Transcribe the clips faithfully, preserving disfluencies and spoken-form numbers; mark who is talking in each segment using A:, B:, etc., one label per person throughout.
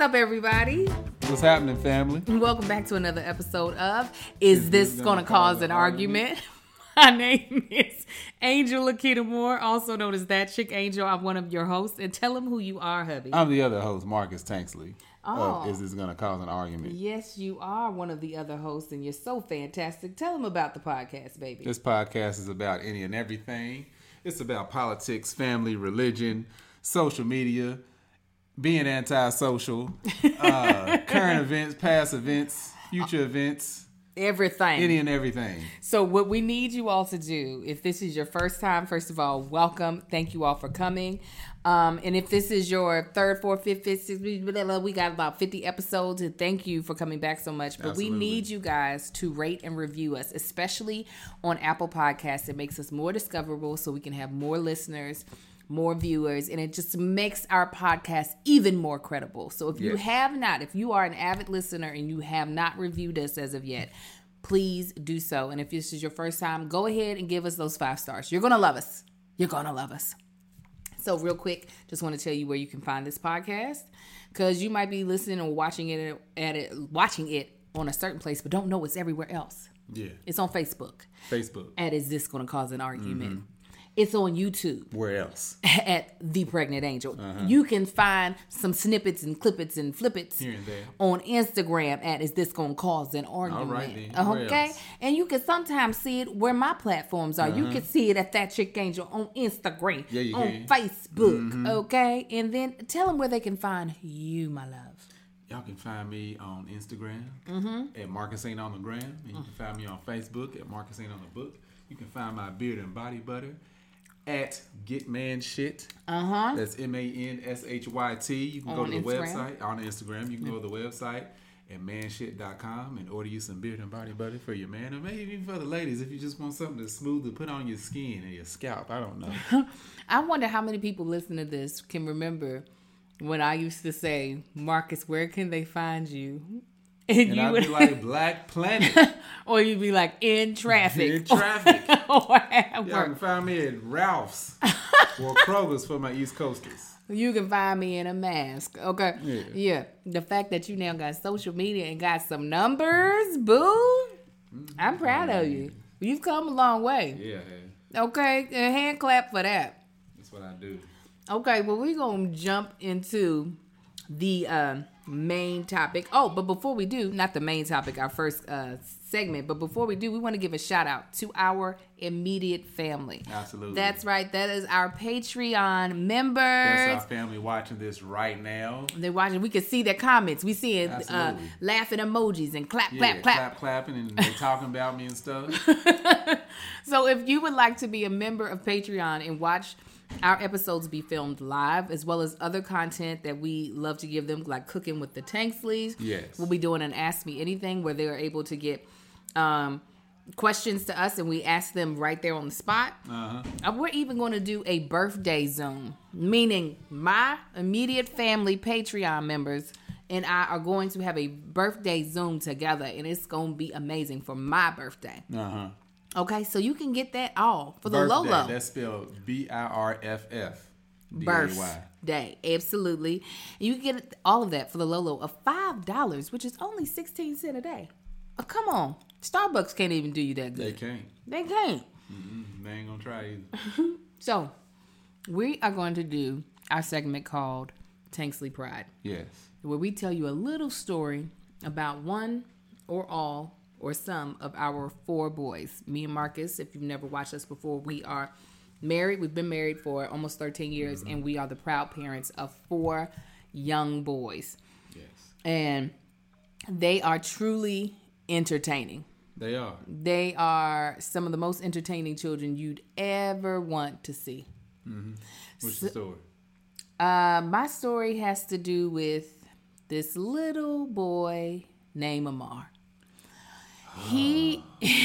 A: up, everybody?
B: What's happening, family?
A: Welcome back to another episode of Is, Is This, this Gonna, gonna Cause, cause an Argument? argument? My name is Angel Lakita Moore, also known as That Chick Angel. I'm one of your hosts, and tell them who you are, hubby.
B: I'm the other host, Marcus Tanksley.
A: Oh.
B: Of Is This Gonna Cause an Argument?
A: Yes, you are one of the other hosts, and you're so fantastic. Tell them about the podcast, baby.
B: This podcast is about any and everything. It's about politics, family, religion, social media, being antisocial, uh, current events, past events, future events.
A: Everything.
B: Any and everything.
A: So what we need you all to do, if this is your first time, first of all, welcome. Thank you all for coming. Um, and if this is your third, fourth, fifth, fifth, sixth, blah, blah, we got about fifty episodes. And thank you for coming back so much. But Absolutely. We need you guys to rate and review us, especially on Apple Podcasts. It makes us more discoverable so we can have more listeners, more viewers, and it just makes our podcast even more credible. So if yes. you have not, if you are an avid listener and you have not reviewed us as of yet, please do so. And if this is your first time, go ahead and give us those five stars. You're going to love us. You're going to love us. So real quick, just want to tell you where you can find this podcast, because you might be listening or watching it at it, watching it on a certain place, but don't know it's everywhere else.
B: Yeah.
A: It's on Facebook.
B: Facebook.
A: At Is This Gonna Cause an Argument? Mm-hmm. It's on YouTube.
B: Where else?
A: At The Pregnant Angel.
B: Uh-huh.
A: You can find some snippets and clippets and flippets
B: here and there
A: on Instagram at Is This Gonna Cause an Argument?
B: All right, then. Where
A: okay,
B: else?
A: And you can sometimes see it where my platforms are. Uh-huh. You can see it at That Chick Angel on Instagram,
B: yeah, you
A: on
B: can.
A: Facebook.
B: Mm-hmm.
A: Okay, and then tell them where they can find you, my love.
B: Y'all can find me on Instagram
A: mm-hmm.
B: at Marcus Ain't on the Gram, and you mm-hmm. can find me on Facebook at Marcus Ain't on the Book. You can find my beard and body butter at Get Man Shit.
A: Uh-huh.
B: That's M A N S H Y T. You can
A: on
B: go to the
A: Instagram.
B: website on Instagram. You can go to the website at man shit dot com and order you some beard and body butter for your man, or maybe even for the ladies if you just want something to smooth to put on your skin and your scalp. I don't know.
A: I wonder how many people listening to this can remember when I used to say, Marcus, where can they find you?
B: And, and you I'd would be like, Black Planet.
A: Or you'd be like, in traffic.
B: In traffic.
A: Or at
B: Y'all can find me at Ralph's or Kroger's for my East Coasters.
A: You can find me in a mask. Okay.
B: Yeah.
A: Yeah. The fact that you now got social media and got some numbers, boo. Mm-hmm. I'm proud of you. You've come a long way.
B: Yeah.
A: Okay. A hand clap for that.
B: That's what I do.
A: Okay. Well, we're going to jump into the uh, main topic. Oh, but before we do, not the main topic, our first uh, segment, but before we do, we want to give a shout out to our immediate family.
B: Absolutely.
A: That's right. That is our Patreon members.
B: That's our family watching this right now.
A: They're watching. We can see their comments. We see it, uh, laughing emojis and clap,
B: yeah,
A: clap, clap.
B: clap, clapping, and they talking about me and stuff.
A: So if you would like to be a member of Patreon and watch our episodes be filmed live, as well as other content that we love to give them, like Cooking with the Tanksleys.
B: Yes.
A: We'll be doing an Ask Me Anything where they are able to get um, questions to us, and we ask them right there on the spot.
B: Uh-huh.
A: Uh, we're even going to do a birthday Zoom, meaning my immediate family Patreon members and I are going to have a birthday Zoom together, and it's going to be amazing for my birthday.
B: Uh-huh.
A: Okay, so you can get that all for the
B: birthday,
A: Lolo.
B: That's spelled B I R F F.
A: Birthday, absolutely. And you can get all of that for the Lolo of five dollars, which is only sixteen cents a day. Oh, come on. Starbucks can't even do you that good.
B: They can't.
A: They can't.
B: Mm-hmm. They ain't gonna try either.
A: So, we are going to do our segment called Tanksley Pride.
B: Yes.
A: Where we tell you a little story about one or all or some of our four boys. Me and Marcus, if you've never watched us before, we are married. We've been married for almost thirteen years, mm-hmm. and we are the proud parents of four young boys.
B: Yes.
A: And they are truly entertaining.
B: They are.
A: They are some of the most entertaining children you'd ever want to see.
B: Mm-hmm. What's
A: so,
B: the story?
A: Uh, my story has to do with this little boy named Amar. He,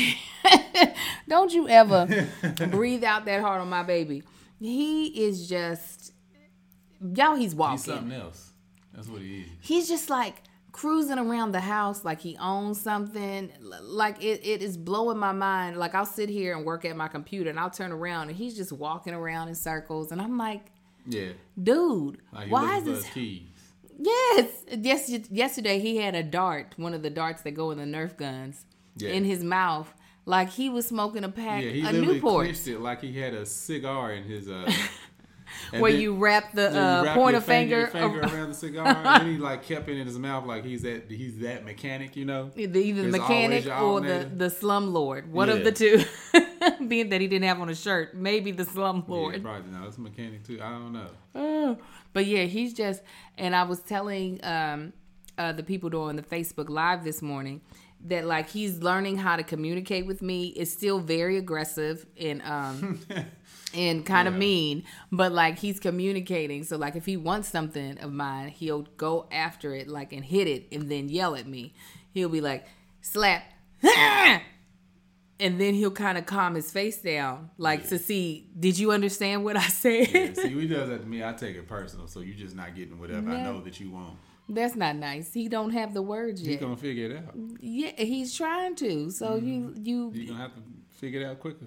A: don't you ever breathe out that hard on my baby. He is just, y'all, he's walking.
B: He's something else. That's what he is.
A: He's just like cruising around the house like he owns something. Like it, it is blowing my mind. Like I'll sit here and work at my computer and I'll turn around and he's just walking around in circles. And I'm like,
B: yeah,
A: dude,
B: like
A: why is this?
B: Keys.
A: Yes. Yes. Yesterday he had a dart, one of the darts that go in the Nerf guns, yeah. in his mouth, like he was smoking a pack.
B: Yeah, he
A: a
B: literally
A: Newport.
B: clenched it like he had a cigar in his. Uh,
A: Where then, you wrap the
B: yeah,
A: uh,
B: wrap
A: pointer
B: finger,
A: finger,
B: finger around the cigar, and then he like kept it in his mouth like he's that he's that mechanic, you know.
A: Either the mechanic or the, the slumlord, one yeah. of the two. Being that he didn't have on a shirt, maybe the slumlord.
B: Yeah, probably not. It's a mechanic too. I don't know.
A: Oh, but yeah, he's just. And I was telling um, uh, the people doing the Facebook Live this morning that like he's learning how to communicate with me. It's still very aggressive and. Um, And kind of yeah. mean, but like he's communicating. So like if he wants something of mine, he'll go after it, like and hit it, and then yell at me. He'll be like, slap, and then he'll kind of calm his face down, like yeah. to see, did you understand what I said?
B: Yeah, see, he does that to me. I take it personal, so you're just not getting whatever no. I know that you want.
A: That's not nice. He don't have the words yet.
B: He's gonna figure it out.
A: Yeah, he's trying to. So mm-hmm. you you
B: you're gonna have to figure it out quicker.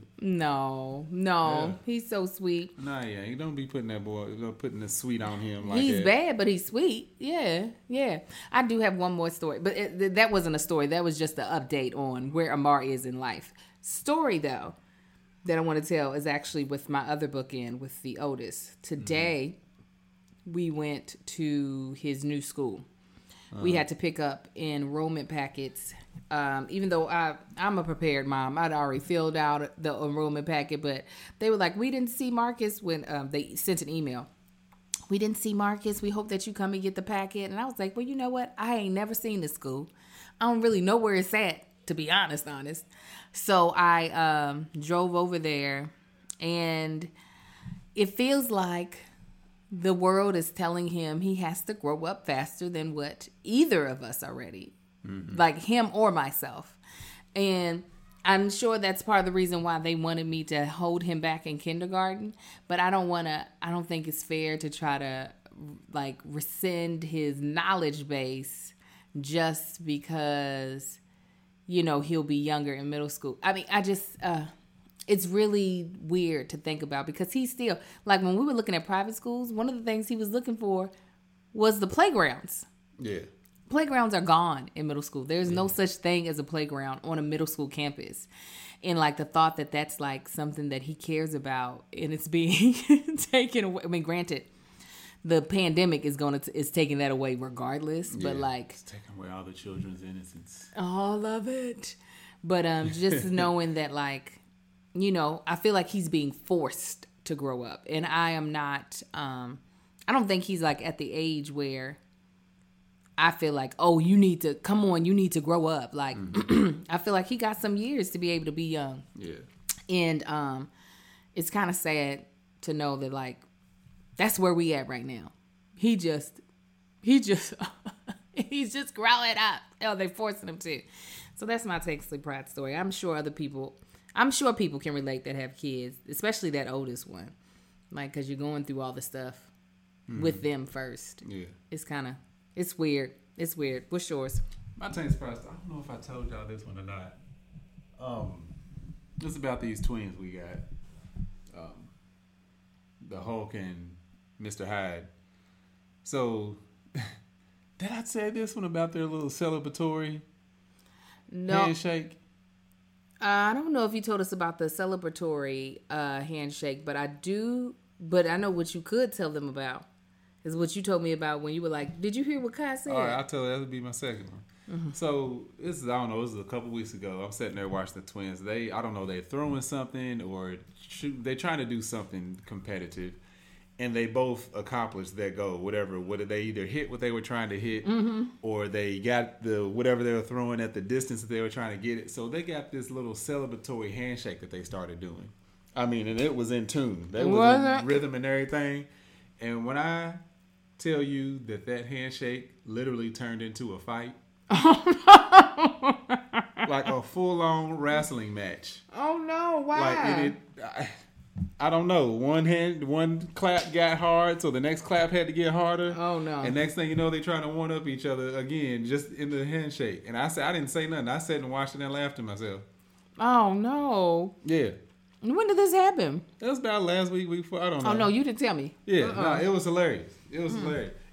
A: No, no, yeah. he's so sweet.
B: Nah, yeah, you don't be putting that boy, putting the sweet on him like
A: he's
B: that.
A: bad, but he's sweet. Yeah, yeah. I do have one more story, but it, that wasn't a story. That was just an update on where Amar is in life. Story though that I want to tell is actually with my other book in with the oldest. Today, mm-hmm. we went to his new school. Uh-huh. We had to pick up enrollment packets. Um, even though I, I'm a prepared mom, I'd already filled out the enrollment packet, but they were like, we didn't see Marcus when um, they sent an email. We didn't see Marcus. We hope that you come and get the packet. And I was like, well, you know what? I ain't never seen this school. I don't really know where it's at, to be honest, honest. So I um, drove over there, and it feels like the world is telling him he has to grow up faster than what either of us are ready. Mm-hmm. Like him or myself. And I'm sure that's part of the reason why they wanted me to hold him back in kindergarten. But I don't want to, I don't think it's fair to try to like rescind his knowledge base just because, you know, he'll be younger in middle school. I mean, I just, uh, it's really weird to think about because he's still, like when we were looking at private schools, one of the things he was looking for was the playgrounds.
B: Yeah.
A: Playgrounds are gone in middle school. There's yeah. no such thing as a playground on a middle school campus. And like the thought that that's like something that he cares about and it's being taken away. I mean, granted, the pandemic is going to, is taking that away regardless, yeah, but like.
B: It's taking away all the children's innocence.
A: All of it. But um, just knowing that like, you know, I feel like he's being forced to grow up. And I am not, um, I don't think he's like at the age where I feel like, oh, you need to, come on, you need to grow up. Like, mm-hmm. I feel like he got some years to be able to be young.
B: Yeah.
A: And um, it's kind of sad to know that, like, that's where we at right now. He just, he just, he's just growing up. Oh, they're forcing him to. So that's my Take Sleep Pride story. I'm sure other people, I'm sure people can relate that have kids, especially that oldest one. Like, because you're going through all the stuff mm-hmm. with them first.
B: Yeah.
A: It's kind of, it's weird. It's weird. What's yours?
B: My Take Sleep Pride, I don't know if I told y'all this one or not. Um, It's about these twins we got. Um, the Hulk and Mister Hyde. So, did I say this one about their little celebratory
A: no.
B: handshake?
A: Uh, I don't know if you told us about the celebratory uh, handshake, but I do. But I know what you could tell them about. Is what you told me about when you were like, did you hear what Kai said?
B: All right, I'll tell you. That would be my second one. Mm-hmm. So, this is, I don't know, this was a couple weeks ago. I'm sitting there watching the twins. They, I don't know, they're throwing something or shoot, they're trying to do something competitive. And they both accomplished their goal, whatever. Whether they either hit what they were trying to hit
A: mm-hmm.
B: or they got the whatever they were throwing at the distance that they were trying to get it. So, they got this little celebratory handshake that they started doing. I mean, and it was in tune. They was
A: was
B: in rhythm and everything. And when I tell you that that handshake literally turned into a fight. Like a full-on wrestling match.
A: Oh no! Why?
B: Like and it, I, I don't know. One hand, one clap got hard, so the next clap had to get harder.
A: Oh no!
B: And next thing you know, they trying to one up each other again, just in the handshake. And I said, I didn't say nothing. I sat and watched it and laughed to myself.
A: Oh no!
B: Yeah.
A: When did this happen?
B: It was about last week, week before. I don't know.
A: Oh no, you didn't tell me.
B: Yeah,
A: uh-uh.
B: no, it was hilarious. It was mm. hilarious.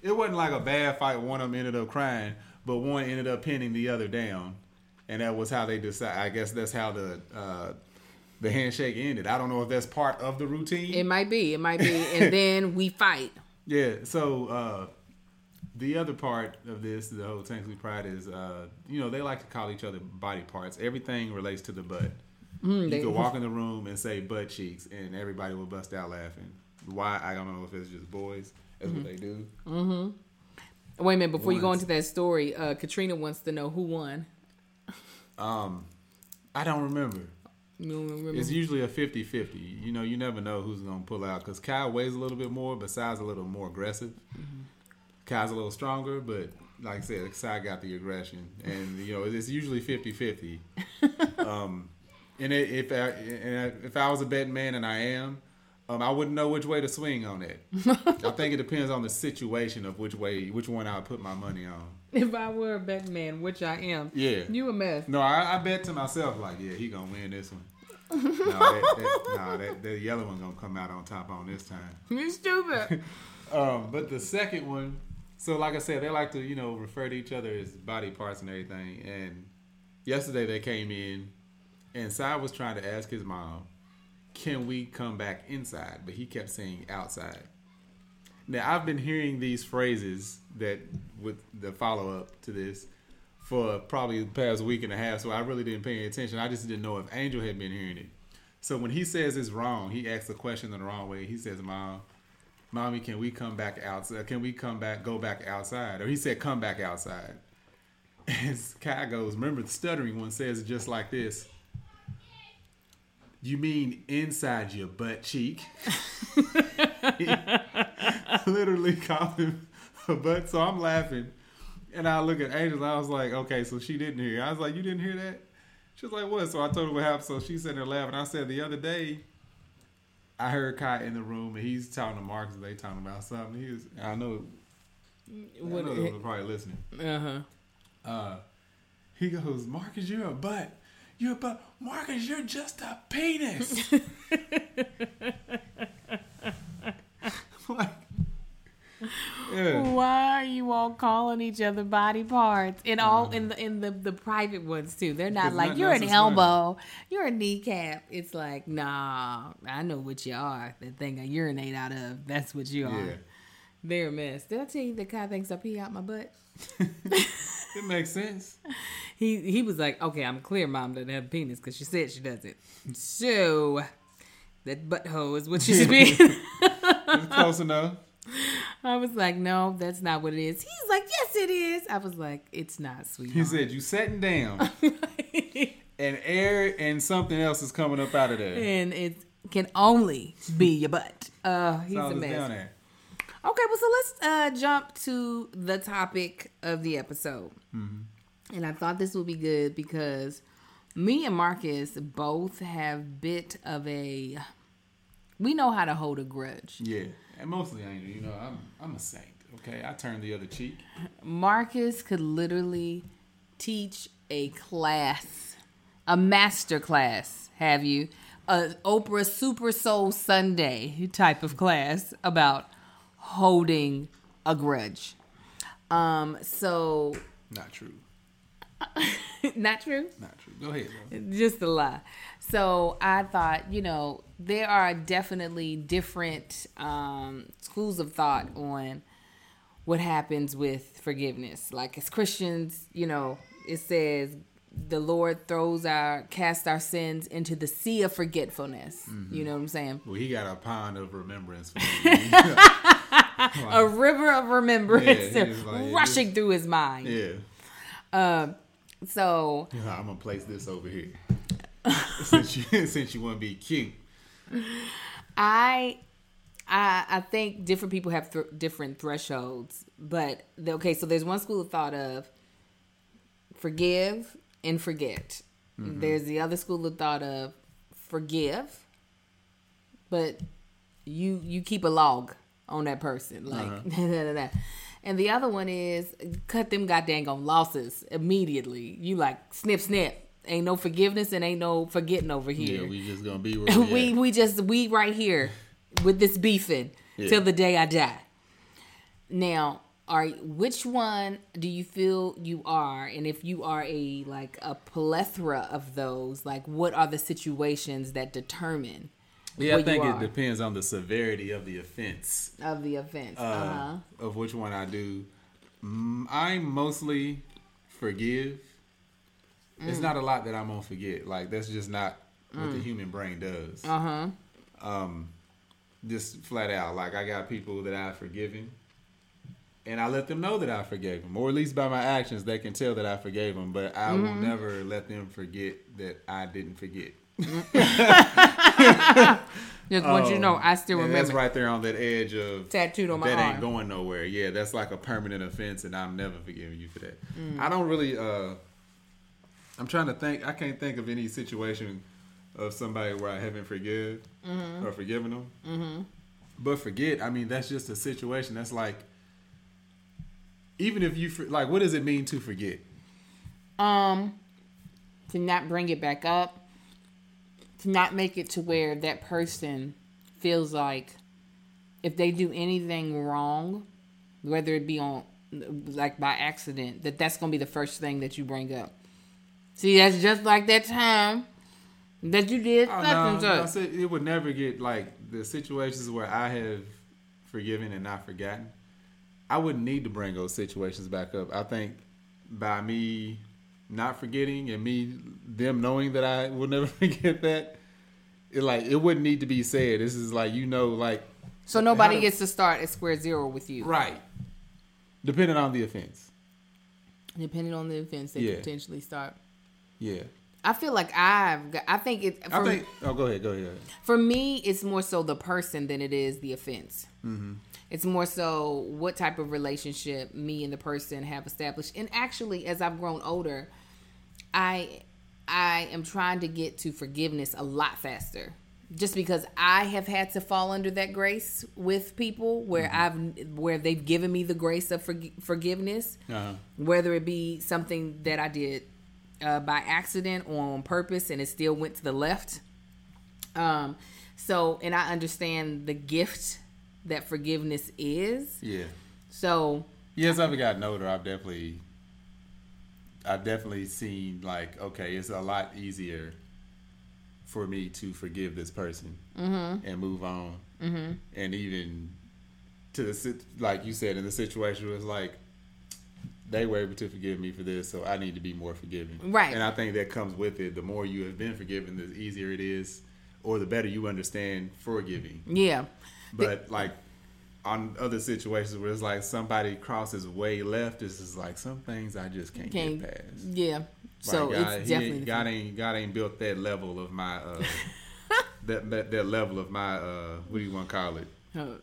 B: it wasn't like a bad fight. One of them ended up crying, but one ended up pinning the other down, and that was how they decided. I guess that's how the uh, the handshake ended. I don't know if that's part of the routine.
A: It might be. It might be. And then we fight.
B: Yeah. So uh, the other part of this, the whole Tankley Pride, is uh, you know, they like to call each other body parts. Everything relates to the butt. Mm, you they, could walk in the room and say butt cheeks, and everybody will bust out laughing. Why? I don't know if it's just boys. That's mm-hmm. what they do.
A: Mm-hmm. Wait a minute. Before Once. you go into that story, uh, Katrina wants to know who won.
B: Um, I don't remember.
A: You don't remember?
B: It's usually a fifty-fifty. You know, you never know who's going to pull out. Because Kyle weighs a little bit more, but Sai's a little more aggressive. Mm-hmm. Kyle's a little stronger, but like I said, Sai got the aggression. And, you know, it's usually fifty-fifty. um, and it, if, I, and if I was a betting man, and I am, um, I wouldn't know which way to swing on that. I think it depends on the situation of which way, which one I would put my money on.
A: If I were a betting man, which I am,
B: yeah,
A: you a mess.
B: No, I, I bet to myself like, yeah, he gonna win this one. no, that, that, no, that, that yellow one gonna come out on top on this time.
A: You stupid.
B: um, but the second one, so like I said, they like to, you know, refer to each other as body parts and everything. And yesterday they came in, and Sai was trying to ask his mom, can we come back inside? But he kept saying outside. Now, I've been hearing these phrases that with the follow-up to this for probably the past week and a half, so I really didn't pay any attention. I just didn't know if Angel had been hearing it. So when he says it's wrong, he asks a question in the wrong way. He says, Mom, Mommy, can we come back outside? Can we come back, go back outside? Or he said, come back outside. And Kai goes, remember the stuttering one says it just like this. You mean inside your butt cheek? Literally called him a butt. So I'm laughing. And I look at Angel. I was like, okay, so she didn't hear. I was like, you didn't hear that? She was like, what? So I told her what happened. So she's sitting there laughing. I said, the other day, I heard Kai in the room, and he's talking to Marcus. They talking about something. He was, I know, what, I know they were probably listening.
A: Uh-huh.
B: Uh, he goes, Marcus, you're a butt. You're a butt. Marcus, you're just a penis. Like, yeah.
A: Why are you all calling each other body parts? And all in the in the, the private ones too. They're not like you're an elbow, funny. You're a kneecap. It's like, nah, I know what you are. The thing I urinate out of, that's what you are. Yeah. They're a mess. Did I tell you the guy thinks I pee out my butt?
B: It makes sense.
A: He he was like, okay, I'm clear mom doesn't have a penis because she said she doesn't. So that butthole is what she should be.
B: It's close enough.
A: I was like, no, that's not what it is. He's like, yes, it is. I was like, it's not, sweetheart.
B: He said, you sitting down and air and something else is coming up out of there.
A: And it can only be your butt. Uh, he's a mess. Down there. Okay, well, so let's uh, jump to the topic of the episode. Mm-hmm. And I thought this would be good because me and Marcus both have bit of a... We know how to hold a grudge.
B: Yeah, and mostly Angel. You know, I'm I'm a saint. Okay, I turn the other cheek.
A: Marcus could literally teach a class, a master class. Have you a Oprah Super Soul Sunday type of class about holding a grudge? Um, so
B: not true.
A: Not true?
B: Not true. Go ahead. Bro.
A: Just a lie. So I thought, you know, there are definitely different um, schools of thought on what happens with forgiveness. Like as Christians, you know, it says the Lord throws our, casts our sins into the sea of forgetfulness. Mm-hmm. You know what I'm saying?
B: Well, he got a pond of remembrance for me.
A: Like, a river of remembrance
B: yeah, like,
A: rushing through his mind.
B: Yeah.
A: Um. So
B: yeah, I'm gonna place this over here since you since you want to be cute.
A: I, I, I think different people have th- different thresholds, but the, okay. So there's one school of thought of forgive and forget. Mm-hmm. There's the other school of thought of forgive, but you you keep a log on that person, like uh-huh. da, da, da. And the other one is cut them goddamn on losses immediately. You like snip snip. Ain't no forgiveness and ain't no forgetting over here.
B: Yeah, we just gonna be where we
A: we,
B: at.
A: we just we right here with this beefing yeah. till the day I die. Now, are which one do you feel you are, and if you are a like a plethora of those, like what are the situations that determine?
B: Yeah, I think it depends on the severity of the offense.
A: Of the offense, uh,
B: uh-huh. Of which one I do. Mm, I mostly forgive. Mm. It's not a lot that I'm gonna forget. Like that's just not mm. what the human brain does.
A: Uh huh.
B: Um, just flat out, like I got people that I've forgiven. And I let them know that I forgave them. Or at least by my actions, they can tell that I forgave them. But I mm-hmm. will never let them forget that I didn't forget.
A: Just want um, you to know, I still remember.
B: That's right there on that edge of...
A: Tattooed on my
B: that
A: arm.
B: That ain't going nowhere. Yeah, that's like a permanent offense, and I'm never forgiving you for that. Mm. I don't really... Uh, I'm trying to think. I can't think of any situation of somebody where I haven't forgive mm-hmm. or forgiven them. Mm-hmm. But forget, I mean, that's just a situation. That's like... Even if you, like, what does it mean to forget?
A: Um, to not bring it back up. To not make it to where that person feels like if they do anything wrong, whether it be on, like, by accident, that that's going to be the first thing that you bring up. See, that's just like that time that you did
B: oh,
A: such
B: no,
A: and such.
B: No, it would never get, like, the situations where I have forgiven and not forgotten. I wouldn't need to bring those situations back up. I think by me not forgetting and me them knowing that I will never forget that, it like it wouldn't need to be said. This is like, you know, like
A: so nobody to, gets to start at square zero with you,
B: right? Depending on the offense.
A: Depending on the offense, they yeah. potentially start.
B: Yeah.
A: I feel like I've got, I think it. For,
B: I think. Oh, go ahead. Go ahead.
A: For me, it's more so the person than it is the offense. Mm-hmm. It's more so what type of relationship me and the person have established. And actually, as I've grown older, I I am trying to get to forgiveness a lot faster. Just because I have had to fall under that grace with people where mm-hmm. I've where they've given me the grace of forg- forgiveness, uh-huh. whether it be something that I did uh, by accident or on purpose and it still went to the left. Um. So, and I understand the gift that forgiveness is.
B: Yeah.
A: So.
B: Yeah, as I've gotten older, I've definitely, I've definitely seen like, okay, it's a lot easier for me to forgive this person mm-hmm. and move on. Mm-hmm. And even to the, like you said, in the situation was like, they were able to forgive me for this, so I need to be more forgiving.
A: Right.
B: And I think that comes with it. The more you have been forgiven, the easier it is, or the better you understand forgiving.
A: Yeah.
B: But like on other situations where it's like somebody crosses way left, it's just like some things I just can't, can't get past.
A: Yeah. Like so God, it's definitely
B: ain't, God ain't God ain't built that level of my uh, that, that that level of my uh, what do you want to call it?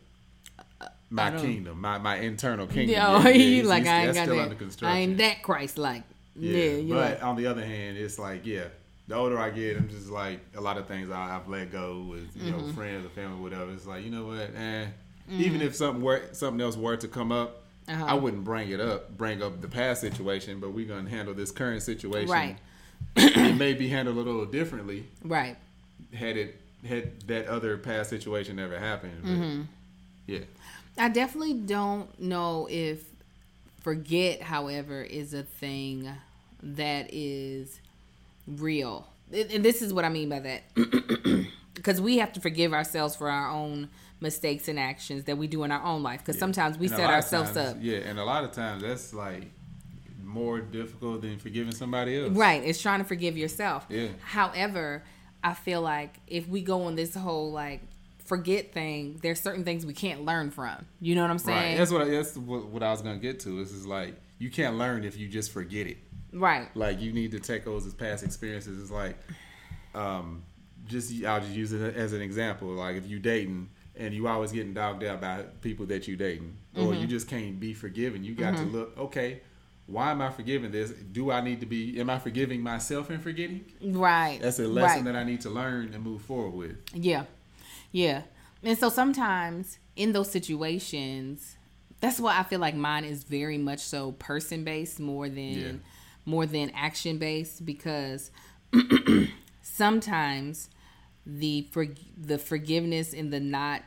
B: Uh, my kingdom, my my internal kingdom.
A: Yeah, yeah, yeah like I ain't got that. I ain't that Christ like.
B: Yeah,
A: yeah
B: but
A: like,
B: on the other hand, it's like yeah. The older I get, I'm just like a lot of things I, I've let go with, you mm-hmm. know, friends or family, whatever. It's like, you know what, eh. Mm-hmm. Even if something were something else were to come up, uh-huh. I wouldn't bring it up, bring up the past situation, but we're gonna handle this current situation.
A: Right.
B: It may be handled a little differently.
A: Right.
B: Had it had that other past situation never happened. But
A: mm-hmm.
B: Yeah.
A: I definitely don't know if forget, however, is a thing that is real. And this is what I mean by that. Because we have to forgive ourselves for our own mistakes and actions that we do in our own life. Because yeah. sometimes we and set ourselves
B: times,
A: up.
B: Yeah, and a lot of times that's like more difficult than forgiving somebody else.
A: Right. It's trying to forgive yourself.
B: Yeah.
A: However, I feel like if we go on this whole like forget thing, there's certain things we can't learn from. You know what I'm saying?
B: Right. That's what I, that's what, what I was gonna get to. This is like you can't learn if you just forget it.
A: Right.
B: Like you need to take those as past experiences. It's like, um, just I'll just use it as an example. Like if you dating and you always getting dogged out by people that you dating, mm-hmm. or you just can't be forgiven. You got mm-hmm. to look. Okay, why am I forgiving this? Do I need to be? Am I forgiving myself in forgetting?
A: Right.
B: That's a lesson
A: right.
B: that I need to learn and move forward with.
A: Yeah, yeah. And so sometimes in those situations, that's why I feel like mine is very much so person based more than. Yeah. more than action based, because sometimes the for, the forgiveness and the not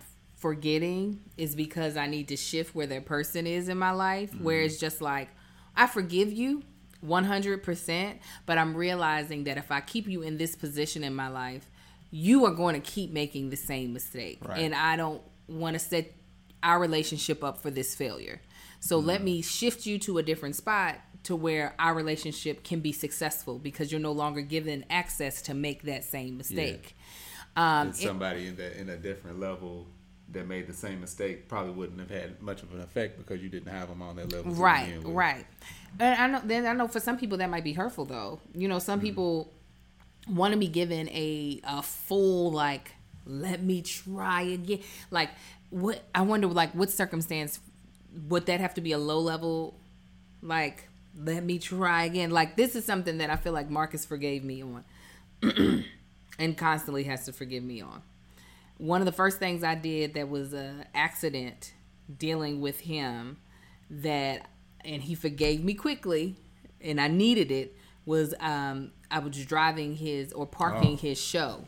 A: forgetting is because I need to shift where that person is in my life, mm-hmm. where it's just like, I forgive you one hundred percent, but I'm realizing that if I keep you in this position in my life, you are going to keep making the same mistake. Right. And I don't want to set our relationship up for this failure. So mm-hmm. let me shift you to a different spot to where our relationship can be successful because you're no longer given access to make that same mistake.
B: Yeah. Um, and somebody it, in, the, in a different level that made the same mistake probably wouldn't have had much of an effect because you didn't have them on that level.
A: Right, right. And I know, then I know for some people that might be hurtful though. You know, some mm-hmm. people want to be given a, a full, like, let me try again. Like, what, I wonder, like, what circumstance would that have to be a low level, like, let me try again? Like, this is something that I feel like Marcus forgave me on and constantly has to forgive me on. One of the first things I did that was an accident dealing with him that, and he forgave me quickly, and I needed it, was um, I was driving his, or parking oh. his show.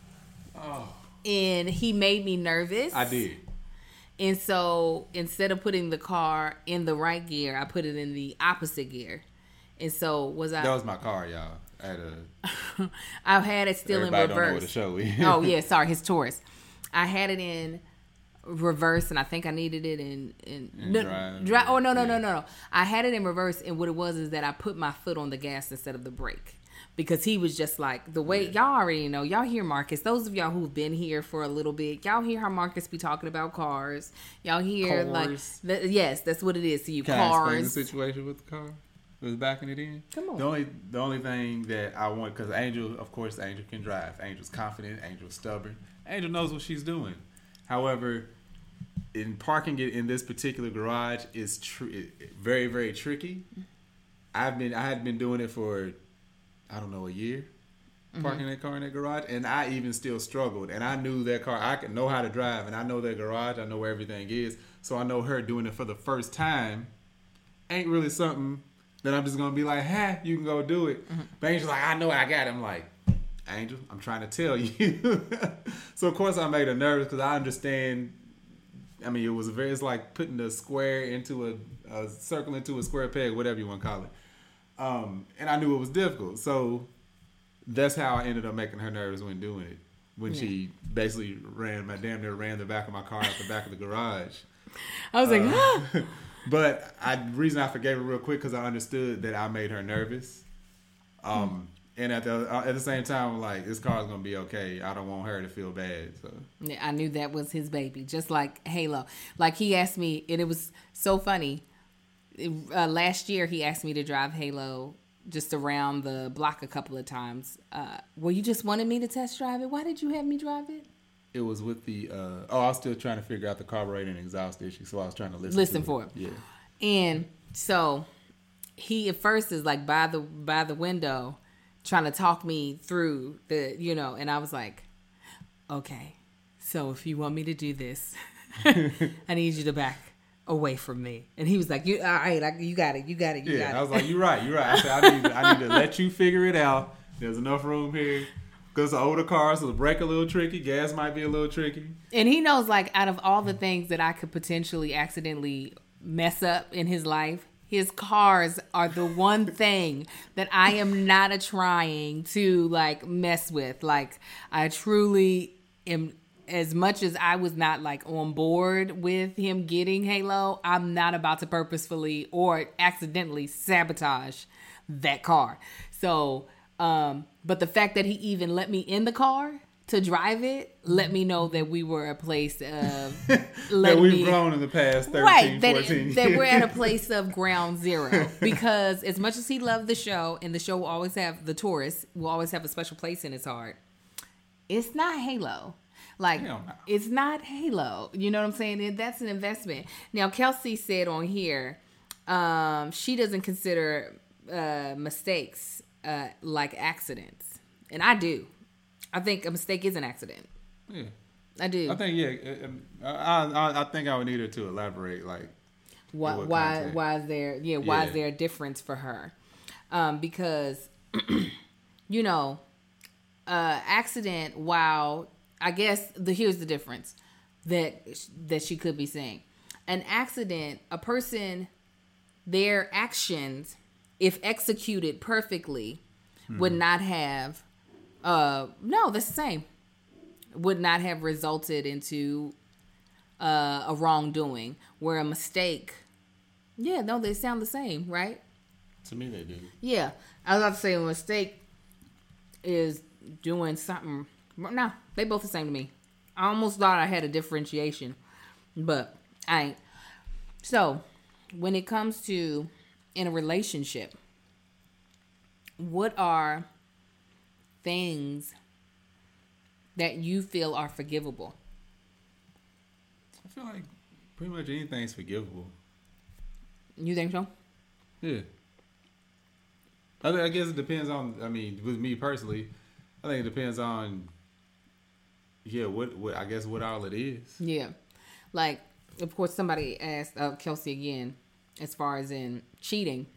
A: Oh. And he made me nervous.
B: I did.
A: And so instead of putting the car in the right gear, I put it in the opposite gear. And so was I...
B: That was my car, y'all. I had a...
A: I had it still
B: Everybody
A: in reverse.
B: Don't know what a show is.
A: Oh, yeah. Sorry. His Taurus. I had it in reverse, and I think I needed it in... in, in no, drive. drive. Oh, no, no, yeah. no, no, no. I had it in reverse, and what it was is that I put my foot on the gas instead of the brake. Because he was just like, the way, yeah. y'all already know, y'all hear Marcus. Those of y'all who've been here for a little bit, y'all hear how Marcus be talking about cars. Y'all hear, cars. like, the, yes, that's what it is to you,
B: Can
A: cars.
B: I explain the situation with the car? Was backing it in?
A: Come on.
B: The only, the only thing that I want, because Angel, of course, Angel can drive. Angel's confident. Angel's stubborn. Angel knows what she's doing. However, in parking it in this particular garage is tr- very, very tricky. I've been, I had been doing it for... I don't know, a year, parking mm-hmm. that car in that garage, and I even still struggled. And I knew that car, I could know how to drive, and I know that garage, I know where everything is. So I know her doing it for the first time ain't really something that I'm just gonna be like, "Ha, you can go do it." Mm-hmm. But Angel's like, "I know I got it." I'm like, "Angel, I'm trying to tell you." So of course I made her nervous because I understand. I mean, it was very, it's like putting a square into a, a circle into a square peg, whatever you want to call it. Um, and I knew it was difficult. So that's how I ended up making her nervous when doing it. When yeah. she basically ran, my damn near ran the back of my car out the back of the garage.
A: I was uh, like, ah!
B: But I, the reason I forgave her real quick because I understood that I made her nervous. Um, mm. And at the at the same time, I'm like, this car's going to be okay. I don't want her to feel bad. So
A: yeah, I knew that was his baby. Just like Halo. Like he asked me, and it was so funny. Uh, last year he asked me to drive Halo just around the block a couple of times. Uh, well, you just wanted me to test drive it? Why did you have me drive it?
B: It was with the, uh, oh, I was still trying to figure out the carburetor and exhaust issue, so I was trying to listen
A: Listen
B: to
A: for
B: it.
A: it.
B: Yeah.
A: And so he at first is like by the by the window trying to talk me through the, you know, and I was like, okay, so if you want me to do this, I need you to back away from me. And he was like, "You all right, I, you got it, you got it, you
B: yeah,
A: got it."
B: I was like, "You're right, you're right." I said, I need, I need to let you figure it out. There's enough room here. Because it's an older car, so the brake a little tricky. Gas might be a little tricky.
A: And he knows, like, out of all the things that I could potentially accidentally mess up in his life, his cars are the one thing that I am not a trying to, like, mess with. Like, I truly am... As much as I was not like on board with him getting Halo, I'm not about to purposefully or accidentally sabotage that car. So, um, but the fact that he even let me in the car to drive it, let me know that we were a place of...
B: that we've me, grown in the past thirteen,
A: right, that,
B: fourteen years.
A: That we're at a place of ground zero. Because as much as he loved the show, and the show will always have, the Taurus will always have a special place in his heart, it's not Halo. Like, no. It's not Halo. You know what I'm saying? And that's an investment. Now, Kelsey said on here, um, she doesn't consider uh, mistakes uh, like accidents. And I do. I think a mistake is an accident.
B: Yeah.
A: I do.
B: I think, yeah. I, I, I think I would need her to elaborate, like,
A: why, why, why is there, yeah, why yeah. is there a difference for her? Um, because, you know, uh, accident, while... I guess the here's the difference. that that she could be saying. An accident, a person, their actions, if executed perfectly, mm-hmm. would not have, uh, no, that's the same, would not have resulted into uh, a wrongdoing, where a mistake, yeah, no, they sound the same, right?
B: To me, they do.
A: Yeah. I was about to say a mistake is doing something. No, they both the same to me. I almost thought I had a differentiation, but I ain't. So, when it comes to in a relationship, what are things that you feel are forgivable?
B: I feel like pretty much anything's forgivable.
A: You think so?
B: Yeah. I, I guess it depends on, I mean, with me personally, I think it depends on, yeah, what, what I guess what all it is.
A: Yeah. Like, of course, somebody asked uh, Kelsey again, as far as in cheating.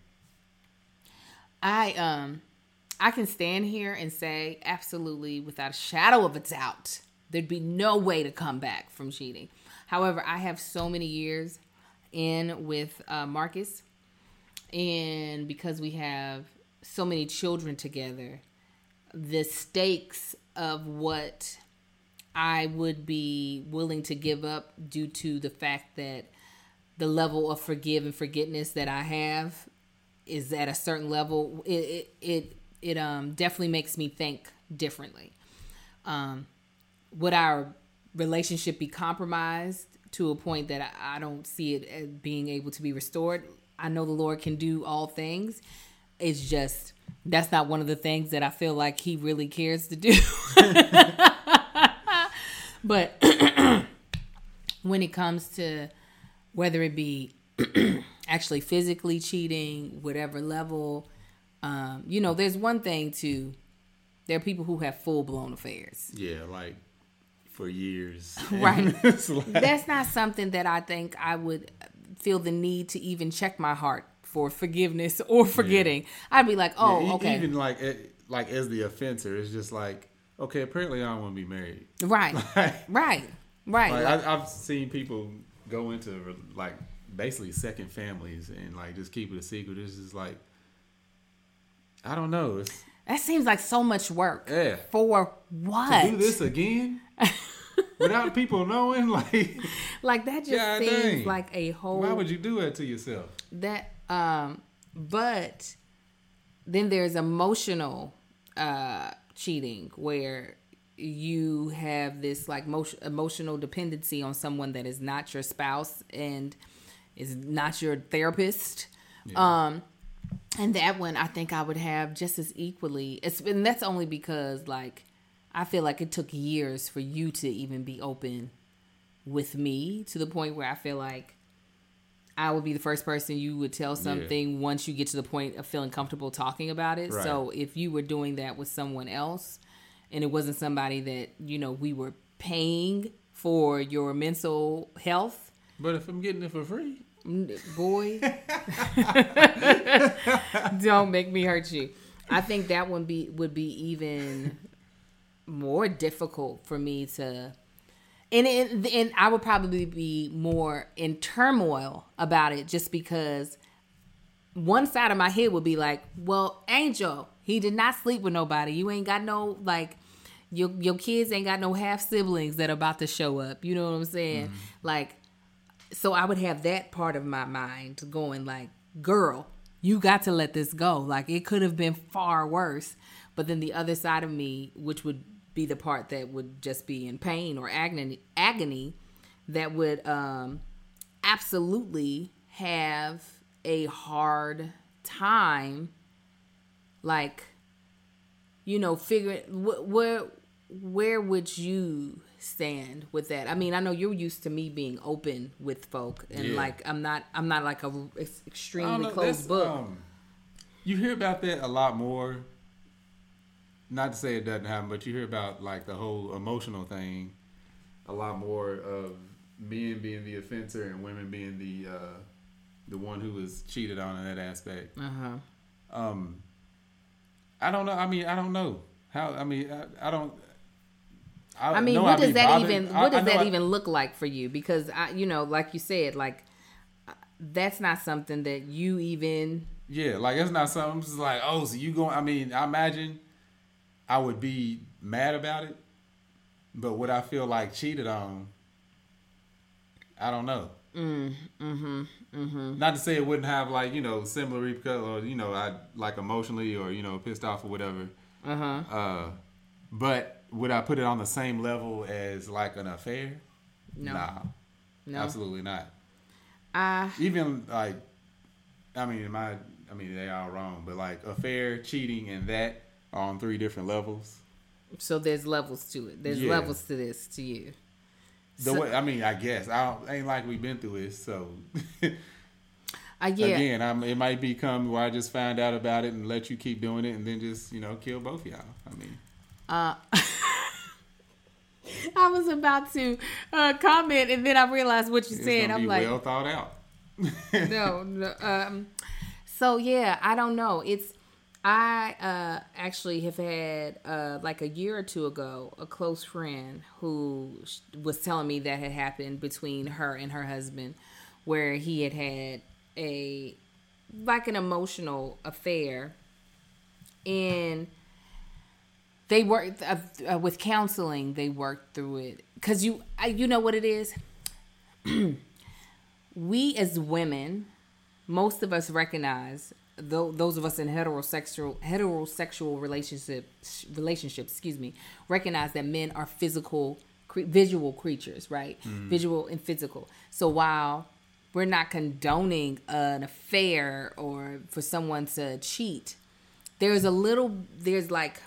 A: I um, I can stand here and say absolutely, without a shadow of a doubt, there'd be no way to come back from cheating. However, I have so many years in with uh, Marcus, and because we have so many children together, the stakes of what I would be willing to give up due to the fact that the level of forgive and forgiveness that I have is at a certain level. It it it, it um definitely makes me think differently. Um, would our relationship be compromised to a point that I, I don't see it as being able to be restored? I know the Lord can do all things. It's just that's not one of the things that I feel like He really cares to do. But when it comes to whether it be actually physically cheating, whatever level, um, you know, there's one thing to, there are people who have full-blown affairs.
B: Yeah, like for years.
A: Right.
B: Like,
A: that's not something that I think I would feel the need to even check my heart for forgiveness or forgetting. Yeah. I'd be like, oh,
B: yeah,
A: okay.
B: Even like, like as the offender, it's just like, okay, apparently I don't want to be married.
A: Right, like, right, right.
B: Like,
A: like,
B: I, I've seen people go into like basically second families and like just keep it a secret. It's just like, I don't know. It's,
A: that seems like so much work.
B: Yeah.
A: For what?
B: To do this again without people knowing, like,
A: like that just
B: God
A: seems
B: dang.
A: like a whole.
B: Why would you do that to yourself?
A: That um, but then there's emotional uh. cheating, where you have this like motion, emotional dependency on someone that is not your spouse and is not your therapist. Yeah. Um, and that one I think I would have just as equally. It's, and that's only because like I feel like it took years for you to even be open with me to the point where I feel like I would be the first person you would tell something yeah. once you get to the point of feeling comfortable talking about it. Right. So if you were doing that with someone else and it wasn't somebody that, you know, we were paying for your mental health.
B: But if I'm getting it for free.
A: Boy, don't make me hurt you. I think that one be would be even more difficult for me to... And, and and I would probably be more in turmoil about it just because one side of my head would be like, well, Angel, he did not sleep with nobody. You ain't got no, like, your your kids ain't got no half siblings that are about to show up. You know what I'm saying? Mm-hmm. Like, so I would have that part of my mind going like, girl, you got to let this go. Like, it could have been far worse. But then the other side of me, which would be the part that would just be in pain or agony, agony that would um, absolutely have a hard time, like, you know, figuring wh- where where would you stand with that? I mean, I know you're used to me being open with folk, and yeah. like I'm not I'm not like a extremely closed book. Um,
B: you hear about that a lot more. Not to say it doesn't happen, but you hear about like the whole emotional thing a lot more of men being the offender and women being the uh, the one who was cheated on in that aspect.
A: Uh-huh.
B: Um, I don't know. I mean, I don't know how. I mean, I, I don't. I,
A: I mean,
B: know
A: what
B: I
A: does
B: be
A: that
B: bothered.
A: even
B: I-
A: what
B: I
A: does
B: know
A: that
B: I-
A: even look like for you? Because I, you know, like you said, like uh, that's not something that you even.
B: Yeah, like it's not something. I'm just like, oh, so you going? I mean, I imagine I would be mad about it, but would I feel like cheated on? I don't know.
A: Mm, mm-hmm. Mm-hmm.
B: Not to say it wouldn't have like you know similar repercussions, or you know I like emotionally or you know pissed off or whatever.
A: Uh-huh.
B: Uh, but would I put it on the same level as like an affair?
A: No.
B: Nah,
A: No.
B: absolutely not.
A: I
B: Even like, I mean, my, I mean, they all wrong, but like affair, cheating, and that are on three different levels.
A: so there's levels to it. There's
B: Yeah.
A: levels to this to you.
B: The
A: So-
B: way, I mean, I guess I don't, ain't like we've been through it, so.
A: Uh, yeah.
B: Again, I'm, it might become where I just find out about it and let you keep doing it, and then just you know kill both of y'all. I mean,
A: Uh, I was about to uh, comment, and then I realized what you
B: it's
A: said.
B: gonna
A: I'm
B: be
A: like,
B: well thought out.
A: no, no. Um, so yeah, I don't know. It's I uh, actually have had uh, like a year or two ago a close friend who sh- was telling me that had happened between her and her husband, where he had had a like an emotional affair, and they worked uh, uh, with counseling. They worked through it because you I, you know what it is. We as women, most of us recognize, though those of us in heterosexual heterosexual relationships relationships, excuse me, recognize that men are physical, cre- visual creatures, right? Mm. Visual and physical. So while we're not condoning an affair or for someone to cheat, there's a little, there's like,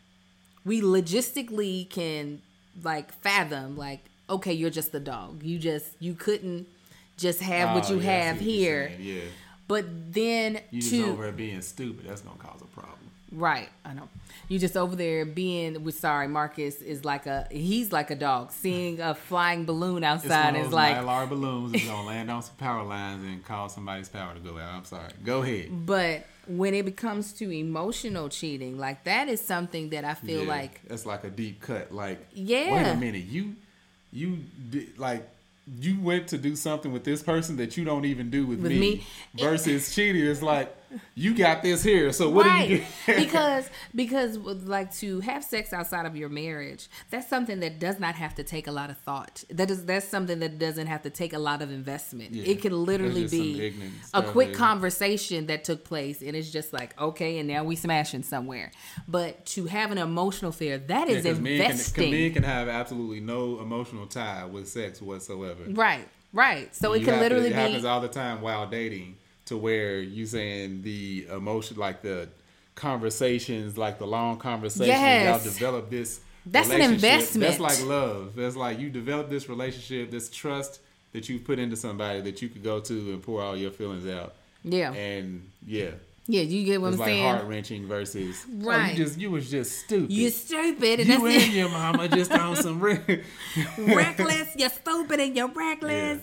A: we logistically can like fathom, like, okay, you're just a dog. You just, you couldn't just have what
B: Oh,
A: you
B: yeah, I see
A: have
B: what you're
A: here.
B: saying, Yeah,
A: But then
B: you just
A: to,
B: over there being stupid. That's gonna cause a problem.
A: right, I know. You just over there being, we're sorry, Marcus is like a, he's like a dog. Seeing a flying balloon
B: It's
A: outside
B: one of
A: is
B: those
A: like,
B: Mylar balloons that's gonna land on some power lines and cause somebody's power to go out. I'm sorry. Go ahead.
A: but when it becomes to emotional cheating, like that is something that I feel
B: Yeah,
A: like,
B: that's like a deep cut. Like,
A: Yeah.
B: wait a minute, you, you did, like, you went to do something with this person that you don't even do with,
A: With
B: me.
A: me.
B: Versus cheating is like, you got this here, so what
A: right.
B: do you do?
A: because because like to have sex outside of your marriage, that's something that does not have to take a lot of thought. That is that's something that doesn't have to take a lot of investment.
B: Yeah.
A: It can literally
B: There's just some
A: be
B: ignorant
A: a
B: stuff
A: quick
B: there.
A: conversation that took place, and it's just like, okay, and now we smashing somewhere. But to have an emotional fear, that is
B: Yeah, 'cause men can,
A: investing.
B: men can have absolutely no emotional tie with sex whatsoever.
A: Right, right. So it
B: You
A: can
B: have to-
A: literally
B: it happens
A: be
B: all the time while dating, to where you saying the emotion, like the conversations, like the long conversations,
A: Yes.
B: y'all develop this.
A: That's an
B: relationship.
A: investment.
B: That's like love. That's like you develop this relationship, this trust that you put into somebody that you could go to and pour all your feelings out.
A: yeah,
B: And yeah,
A: yeah. You get what
B: it's
A: I'm
B: like
A: saying?
B: heart wrenching versus oh,
A: Right.
B: you just you was just stupid.
A: You're stupid, and
B: you
A: that's
B: and
A: it.
B: your mama just on some re-
A: reckless. You're stupid and you're reckless.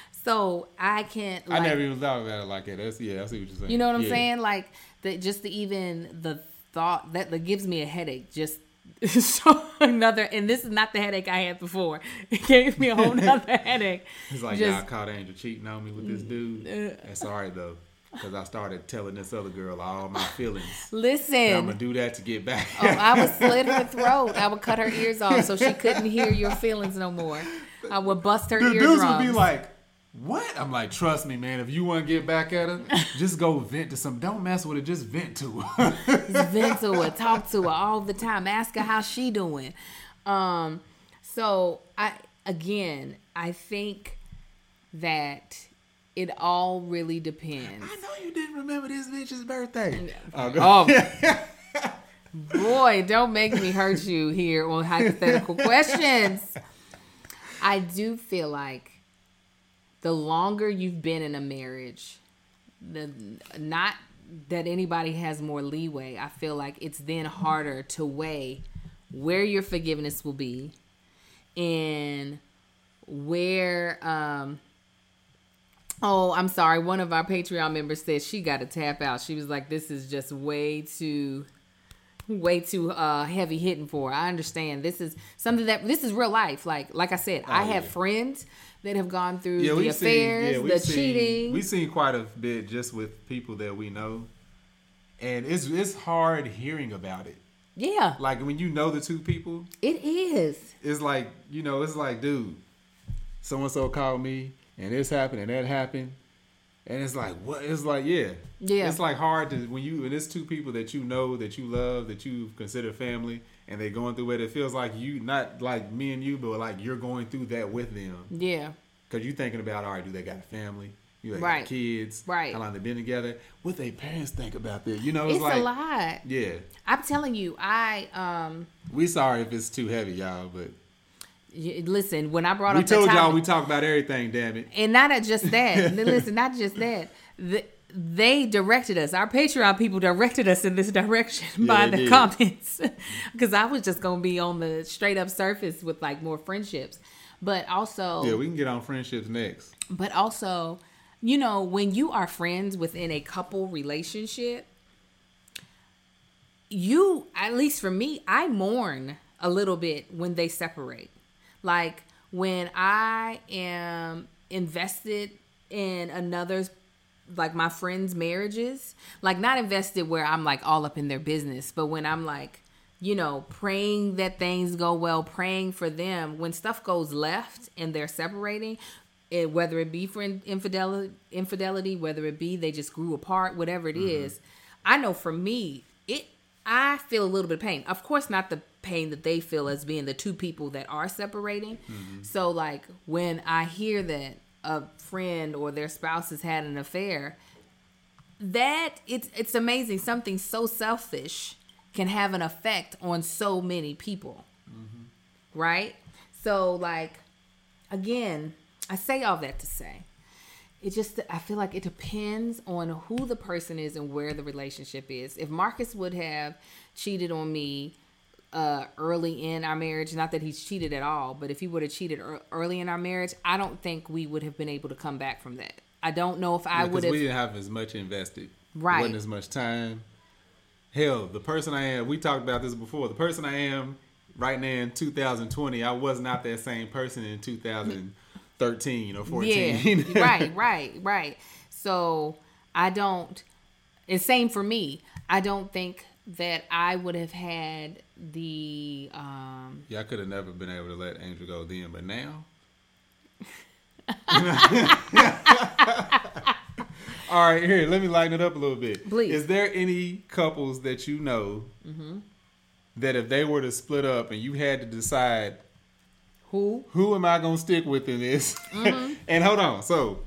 A: So I can't. Like,
B: I never even thought about it like that. That's yeah. I see what you're saying.
A: You know what I'm
B: Yeah.
A: saying? Like that. Just the, even the thought that, that gives me a headache. Just so another. And this is not the headache I had before. It gave me a whole nother headache.
B: It's like,
A: Just-
B: y'all caught Angel cheating on me with this dude. That's all right though, because I started telling this other girl all my feelings. I'm
A: Listen.
B: gonna do that to get back.
A: Oh, I would slit her throat. I would cut her ears off so she couldn't hear your feelings no more. I would bust her
B: The
A: eardrums.
B: dudes would be like, "What?" I'm like, "Trust me, man. If you want to get back at her, just go vent to some. Don't mess with her. Just vent to her."
A: Vent to her, talk to her all the time, ask her how she doing. Um, so I again, I think that it all really depends.
B: I know you didn't remember this bitch's birthday. Oh,
A: Oh, boy, don't make me hurt you here on hypothetical questions. I do feel like the longer you've been in a marriage, the not that anybody has more leeway. I feel like it's then harder to weigh where your forgiveness will be and where um oh, I'm sorry. One of our Patreon members said she got to tap out. She was like, this is just way too way too uh, heavy hitting for. I understand. This is something that this is real life. Like like I said, oh, I have yeah. friends that have gone through yeah, the affairs, seen, yeah, the
B: seen,
A: cheating.
B: We've seen quite a bit just with people that we know, and it's it's hard hearing about it.
A: Yeah,
B: like when you know the two people,
A: it is.
B: It's like you know, it's like, dude, so and so called me, and this happened, and that happened. And it's like, what? It's like, yeah. Yeah. It's like hard to, when you, and it's two people that you know, that you love, that you consider family, and they're going through it. It feels like you, not like me and you, but like you're going through that with them.
A: Yeah.
B: Because you're thinking about, all right, do they got a family? You they
A: right.
B: got kids?
A: Right.
B: How long they been together? What their parents think about this? You know, it's,
A: it's
B: like.
A: a lot.
B: Yeah.
A: I'm telling you, I. um
B: We sorry if it's too heavy, y'all, but.
A: Listen, when I brought
B: we
A: up
B: told
A: the topic,
B: y'all we talk about everything, damn it.
A: And not just that. Listen, not just that. The, they directed us. Our Patreon people directed us in this direction yeah, by the did. comments. Because I was just going to be on the straight up surface with like more friendships. But also...
B: Yeah, we can get on friendships next.
A: But also, you know, when you are friends within a couple relationship, you, at least for me, I mourn a little bit when they separate. Like when I am invested in another's, like my friends' marriages, like not invested where I'm like all up in their business, but when I'm like, you know, praying that things go well, praying for them, when stuff goes left and they're separating, it, whether it be for infidelity, infidelity, whether it be they just grew apart, whatever it mm-hmm. is, I know for me, it, I feel a little bit of pain. Of course, not the pain that they feel as being the two people that are separating. Mm-hmm. So like when I hear that a friend or their spouse has had an affair, that it's it's amazing. Something so selfish can have an effect on so many people. Mm-hmm. Right? So like, again, I say all that to say, it just, I feel like it depends on who the person is and where the relationship is. If Marcus would have cheated on me uh, early in our marriage, not that he's cheated at all, but if he would have cheated early in our marriage, I don't think we would have been able to come back from that. I don't know if I yeah, would have.
B: We didn't have as much invested.
A: Right.
B: There wasn't as much time. Hell, the person I am, we talked about this before, the person I am right now in two thousand twenty, I was not that same person in two thousand thirteen or fourteen.
A: Yeah, right, right, right. So I don't, and same for me, I don't think that I would have had the... Um,
B: yeah, I could have never been able to let Angel go then, but now... All right, here, let me lighten it up a little bit.
A: Please.
B: Is there any couples that you know mm-hmm. that if they were to split up and you had to decide
A: who
B: who am I going to stick with in this? Mm-hmm. And hold on, so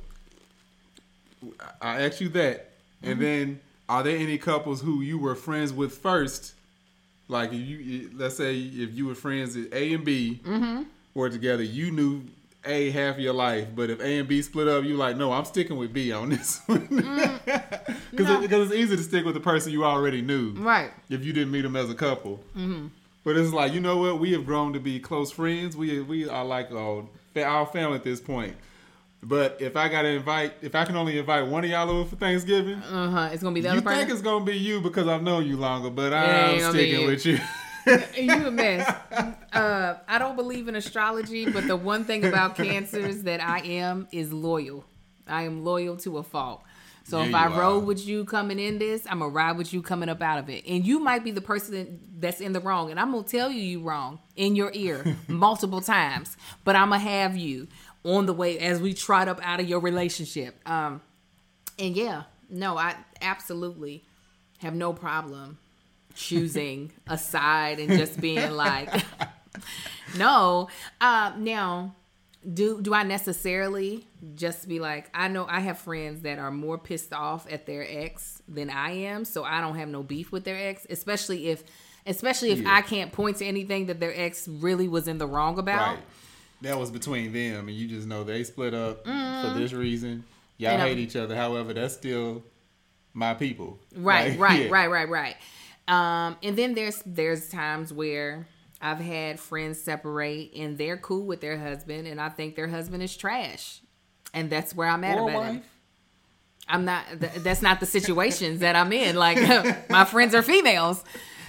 B: I asked you that, mm-hmm. and then are there any couples who you were friends with first? Like if you, let's say if you were friends at A and B mm-hmm. were together, you knew A half of your life, but if A and B split up, you like, no, I'm sticking with B on this one. Because mm, no. it, it's easy to stick with the person you already knew.
A: Right.
B: If you didn't meet them as a couple. Mm-hmm. But it's like, you know what? We have grown to be close friends. We we are like uh, our family at this point. But if I got to invite, if I can only invite one of y'all over for Thanksgiving.
A: Uh-huh. It's going to be the other
B: person? You think it's going to be you because I've known you longer, but
A: it
B: I'm sticking with you.
A: You a mess. Uh, I don't believe in astrology, but the one thing about Cancers that I am is loyal. I am loyal to a fault. So yeah, if I rode with you coming in this, I'm going to ride with you coming up out of it. And you might be the person that's in the wrong. And I'm going to tell you you wrong in your ear multiple times. But I'm going to have you on the way as we trot up out of your relationship. Um, and yeah, no, I absolutely have no problem choosing a side and just being like, no. Uh, now, do do I necessarily just be like, I know I have friends that are more pissed off at their ex than I am, so I don't have no beef with their ex, especially if especially if yeah. I can't point to anything that their ex really was in the wrong about.
B: Right. That was between them, and you just know they split up mm. for this reason. Y'all and hate I'm, each other. However, that's still my people.
A: Right,
B: like,
A: right,
B: yeah.
A: right, right, right. Um, and then there's there's times where I've had friends separate and they're cool with their husband, and I think their husband is trash, and that's where I'm at
B: or
A: about
B: wife.
A: it. I'm not. Th- that's not the situations that I'm in. Like my friends are females,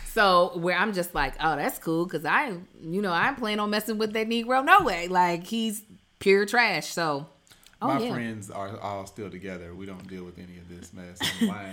A: So where I'm just like, oh, that's cool because I, you know, I ain't planning on messing with that Negro no way. Like he's pure trash. So. Oh,
B: My
A: yeah.
B: friends are all still together. We don't deal with any of this mess. I'm lying.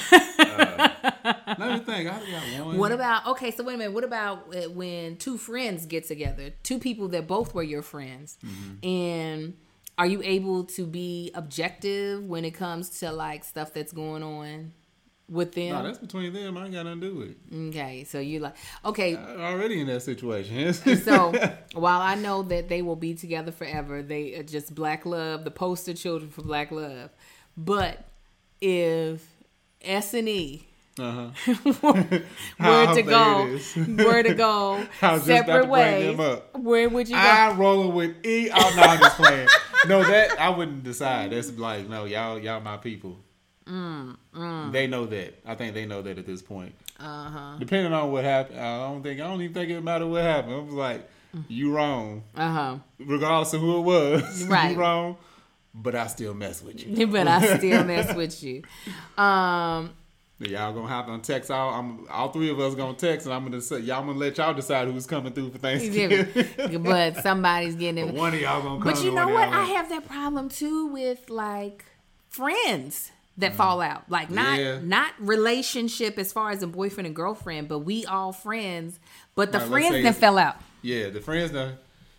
B: uh, let me think. I got one.
A: What about, okay, so wait a minute. What about when two friends get together? Two people that both were your friends. Mm-hmm. And are you able to be objective when it comes to like stuff that's going on with them?
B: No, that's between them. I ain't got nothing to do with it.
A: Okay, so you like, okay.
B: I'm already in that situation.
A: So while I know that they will be together forever, they are just black love, the poster children for black love. But if S and E uh-huh. were to go, were to go separate ways, where would you go?
B: I'm rolling with E. Oh no, I'm just playing. No, that I wouldn't decide. That's like no, y'all, y'all my people. Mm, mm. They know that. I think they know that at this point. Uh-huh. Depending on what happened, I don't think I don't even think it matter what happened. I was like, you wrong. Uh-huh. Regardless of who it was. Right. You wrong. But I still mess with you.
A: But I still mess with you. Um
B: Y'all gonna have to text all I'm all three of us gonna text and I'm gonna say y'all gonna let y'all decide who's coming through for Thanksgiving.
A: But somebody's getting
B: it. One of y'all gonna come.
A: But you know what? I have that problem too with like friends that mm. fall out. Like not yeah. not relationship as far as a boyfriend and girlfriend, but we all friends. But the right, friends that fell out.
B: Yeah, the friends that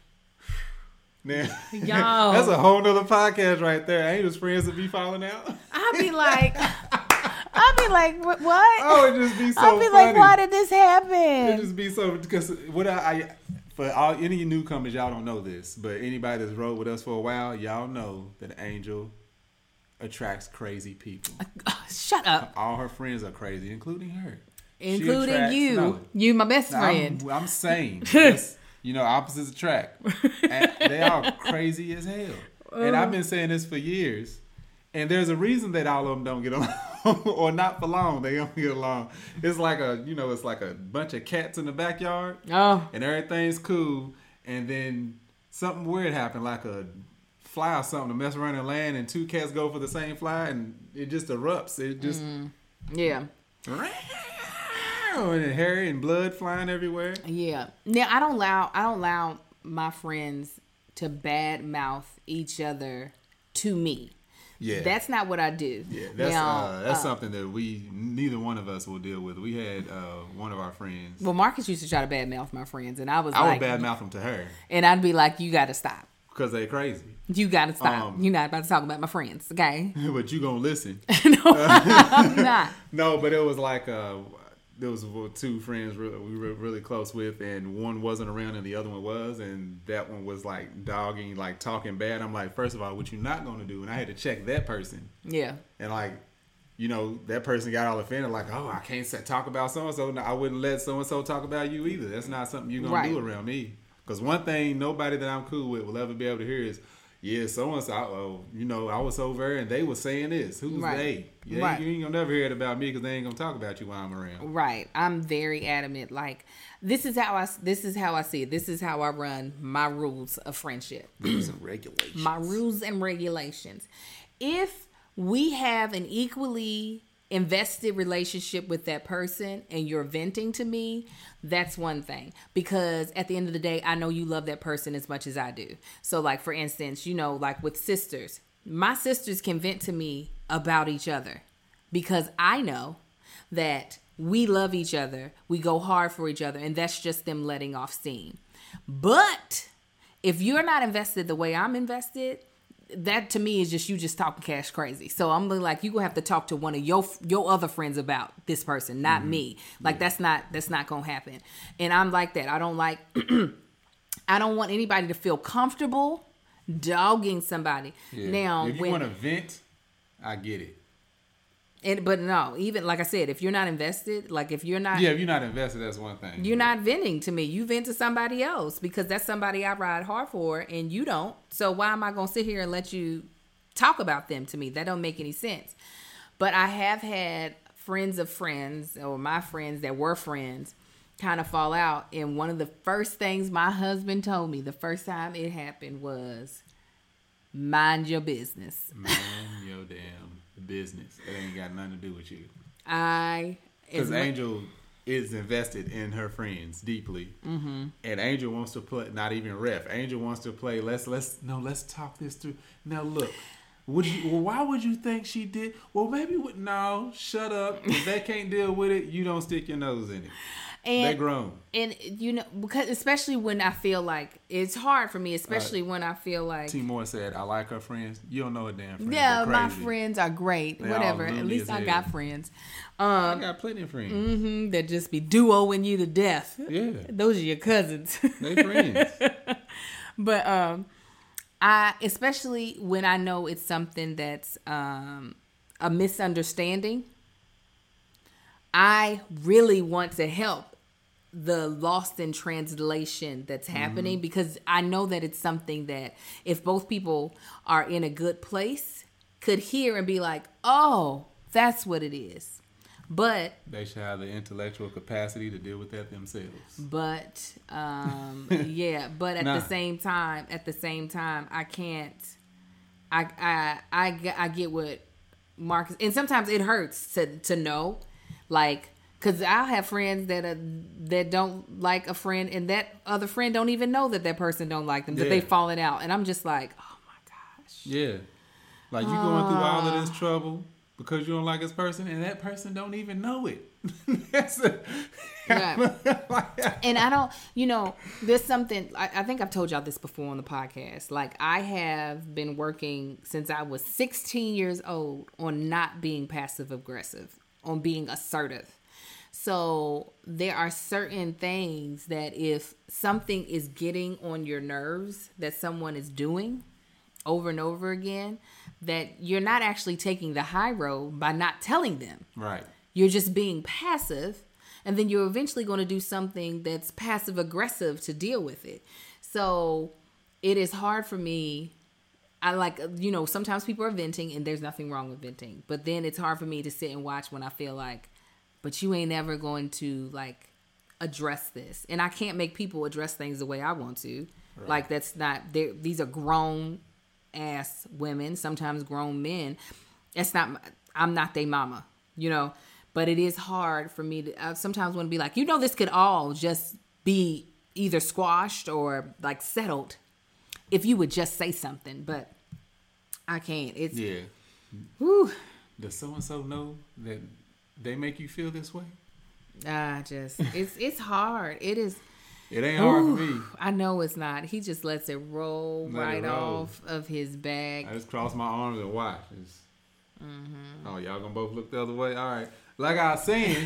B: man, y'all. That's a whole nother podcast right there. Ain't those friends that be falling out?
A: I'd be like I'd be like, what?
B: Oh, it just be so
A: I'd be
B: funny.
A: like, why did this happen?
B: It just be so, because what I, I for all any newcomers, y'all don't know this, but anybody that's rode with us for a while, y'all know that Angel attracts crazy people.
A: Uh, shut up.
B: All her friends are crazy, including her.
A: Including
B: attracts,
A: you.
B: No,
A: you, my best friend.
B: I'm, I'm saying, this, you know, opposites attract. And they are crazy as hell. And I've been saying this for years. And there's a reason that all of them don't get along, or not for long. They don't get along. It's like a, you know, it's like a bunch of cats in the backyard, oh, and everything's cool. And then something weird happened, like a fly or something to mess around and land, and two cats go for the same fly, and it just erupts. It just, mm,
A: yeah,
B: and hair and blood flying everywhere.
A: Yeah. Now I don't allow, I don't allow my friends to bad mouth each other to me. Yeah, that's not what I do.
B: Yeah, that's now, uh, that's uh, something that we neither one of us will deal with. We had uh, one of our friends.
A: Well, Marcus used to try to badmouth my friends, and I was
B: I
A: like,
B: would badmouth them to her,
A: and I'd be like, "You got to stop
B: because they crazy.
A: You got to stop. Um, You're not about to talk about my friends, okay?"
B: But you gonna listen?
A: No, I'm not.
B: No, but it was like uh, there was two friends we were really close with, and one wasn't around and the other one was, and that one was like dogging, like talking bad. I'm like, first of all, what you not gonna do? And I had to check that person.
A: Yeah.
B: And like, you know, that person got all offended, like, oh, I can't say, talk about so and so. I wouldn't let so and so talk about you either. That's not something you're gonna right. do around me. Because one thing nobody that I'm cool with will ever be able to hear is, yeah, so and so, oh, you know, I was over there and they were saying this. Who's right. they? Yeah, right. You ain't gonna never hear it about me because they ain't gonna talk about you while I'm around.
A: Right. I'm very adamant. Like, this is how I. This is how I see it. This is how I run my rules of friendship.
B: Rules and regulations.
A: My rules and regulations. If we have an equally invested relationship with that person and you're venting to me, that's one thing, because at the end of the day, I know you love that person as much as I do. So like, for instance, you know, like with sisters, my sisters can vent to me about each other because I know that we love each other. We go hard for each other, and that's just them letting off steam. But if you're not invested the way I'm invested, that to me is just you just talking cash crazy. So I'm like, you gonna have to talk to one of your your other friends about this person, not mm-hmm. me. Like yeah. that's not that's not gonna happen. And I'm like that. I don't like. I don't want anybody to feel comfortable dogging somebody. Yeah. Now,
B: if you want to vent, I get it.
A: And but no, even like I said, if you're not invested, like if you're not,
B: yeah, if you're not invested, that's one thing.
A: You're not venting to me. You vent to somebody else because that's somebody I ride hard for, and you don't. So why am I gonna sit here and let you talk about them to me? That don't make any sense. But I have had friends of friends, or my friends that were friends, kind of fall out. And one of the first things my husband told me the first time it happened was, "Mind your business."
B: Mind your damn business. It ain't got nothing to do with you.
A: I
B: because Angel is invested in her friends deeply, mm-hmm. and Angel wants to play. Not even ref. Angel wants to play. Let's let's no. Let's talk this through. Now look. Would you? Well, why would you think she did? Well, maybe. No, shut up. If they can't deal with it, you don't stick your nose in it. And, they grown.
A: And, you know, because especially when I feel like, it's hard for me, especially uh, when I feel like.
B: T. Moore said, I like her friends. You don't know a damn friend.
A: Yeah, my friends are great. They Whatever. At least I got friends. Um,
B: I got plenty of friends.
A: Mm-hmm, that just be duoing you to death.
B: Yeah.
A: Those are your cousins.
B: They friends.
A: But, um, I, especially when I know it's something that's um, a misunderstanding, I really want to help the lost in translation that's happening, mm-hmm. because I know that it's something that if both people are in a good place could hear and be like, oh, that's what it is. But
B: they should have the intellectual capacity to deal with that themselves.
A: But um, yeah, but at nah. the same time, at the same time, I can't. I I I, I get what Marcus, and sometimes it hurts to to know, like, because I'll have friends that are, that don't like a friend, and that other friend don't even know that that person don't like them, that yeah. they fallen out, and I'm just like, oh my gosh.
B: Yeah, like you going through all of this trouble because you don't like this person, and that person don't even know it. That's a,
A: yeah. And I don't, you know, there's something, I, I think I've told y'all this before on the podcast. Like, I have been working since I was sixteen years old on not being passive aggressive, on being assertive. So there are certain things that if something is getting on your nerves that someone is doing over and over again, that you're not actually taking the high road by not telling them.
B: Right.
A: You're just being passive, and then you're eventually going to do something that's passive aggressive to deal with it. So it is hard for me. I like, you know, sometimes people are venting, and there's nothing wrong with venting. But then it's hard for me to sit and watch when I feel like, but you ain't ever going to, like, address this. And I can't make people address things the way I want to. Right. Like, that's not, these are grown-ass women, sometimes grown men. That's not, I'm not their mama, you know. But it is hard for me to, I sometimes want to be like, you know, this could all just be either squashed or, like, settled if you would just say something. But I can't. It's,
B: yeah.
A: Whew.
B: Does so-and-so know that they make you feel this way?
A: I just, it's it's hard. It is.
B: It ain't hard ooh, for me.
A: I know it's not. He just lets it roll Let right it roll. off of his back.
B: I just cross my arms and watch. Mm-hmm. Oh, y'all gonna both look the other way? All right. Like I was saying,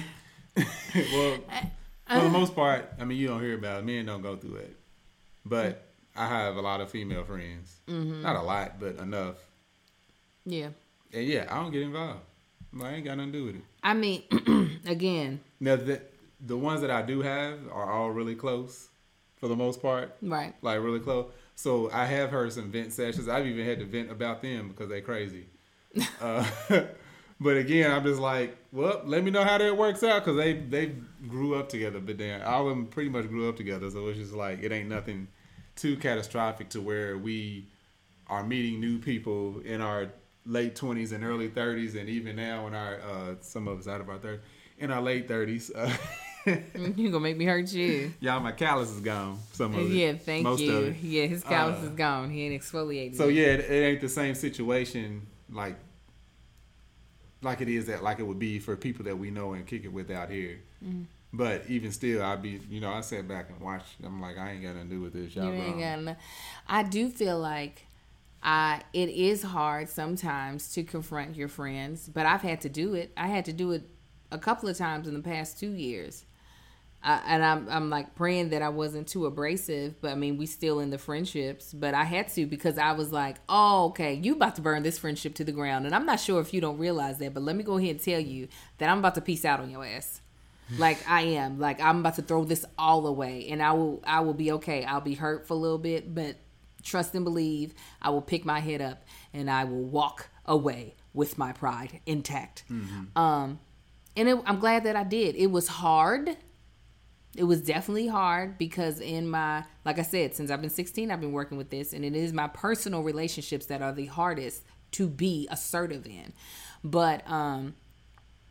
B: well, for the most part, I mean, you don't hear about it. Men don't go through it. But I have a lot of female friends. Mm-hmm. Not a lot, but enough.
A: Yeah.
B: And yeah, I don't get involved. I ain't got nothing to do with it.
A: I mean, again.
B: Now, the, the ones that I do have are all really close for the most part.
A: Right.
B: Like, really close. So, I have heard some vent sessions. I've even had to vent about them because they crazy. uh, but again, I'm just like, well, let me know how that works out because they, they grew up together. But then all of them pretty much grew up together. So, it's just like, it ain't nothing too catastrophic to where we are meeting new people in our late twenties and early thirties, and even now in our uh, some of us out of our thirties, in our late thirties. Uh,
A: you gonna make me hurt you.
B: Y'all, my callus is gone. Some of it.
A: Yeah, thank
B: Most
A: you.
B: Of it.
A: Yeah, his callus
B: uh,
A: is gone. He ain't exfoliated.
B: So yeah, it, it ain't the same situation like like it is that like it would be for people that we know and kick it with out here. Mm-hmm. But even still, I'd be, you know, I sat back and watched. I'm like, I ain't got nothing to do with this. Y'all
A: you ain't
B: wrong.
A: got nothing. I do feel like. I, it is hard sometimes to confront your friends, but I've had to do it. I had to do it a couple of times in the past two years. Uh, and I'm, I'm like praying that I wasn't too abrasive, but I mean, we still in the friendships, but I had to because I was like, oh, okay, you about to burn this friendship to the ground. And I'm not sure if you don't realize that, but let me go ahead and tell you that I'm about to peace out on your ass. Like I am, like I'm about to throw this all away, and I will, I will be okay. I'll be hurt for a little bit, but trust and believe, I will pick my head up and I will walk away with my pride intact. Mm-hmm. Um, and it, I'm glad that I did. It was hard. It was definitely hard because in my, like I said, since I've been sixteen, I've been working with this, and it is my personal relationships that are the hardest to be assertive in. But um,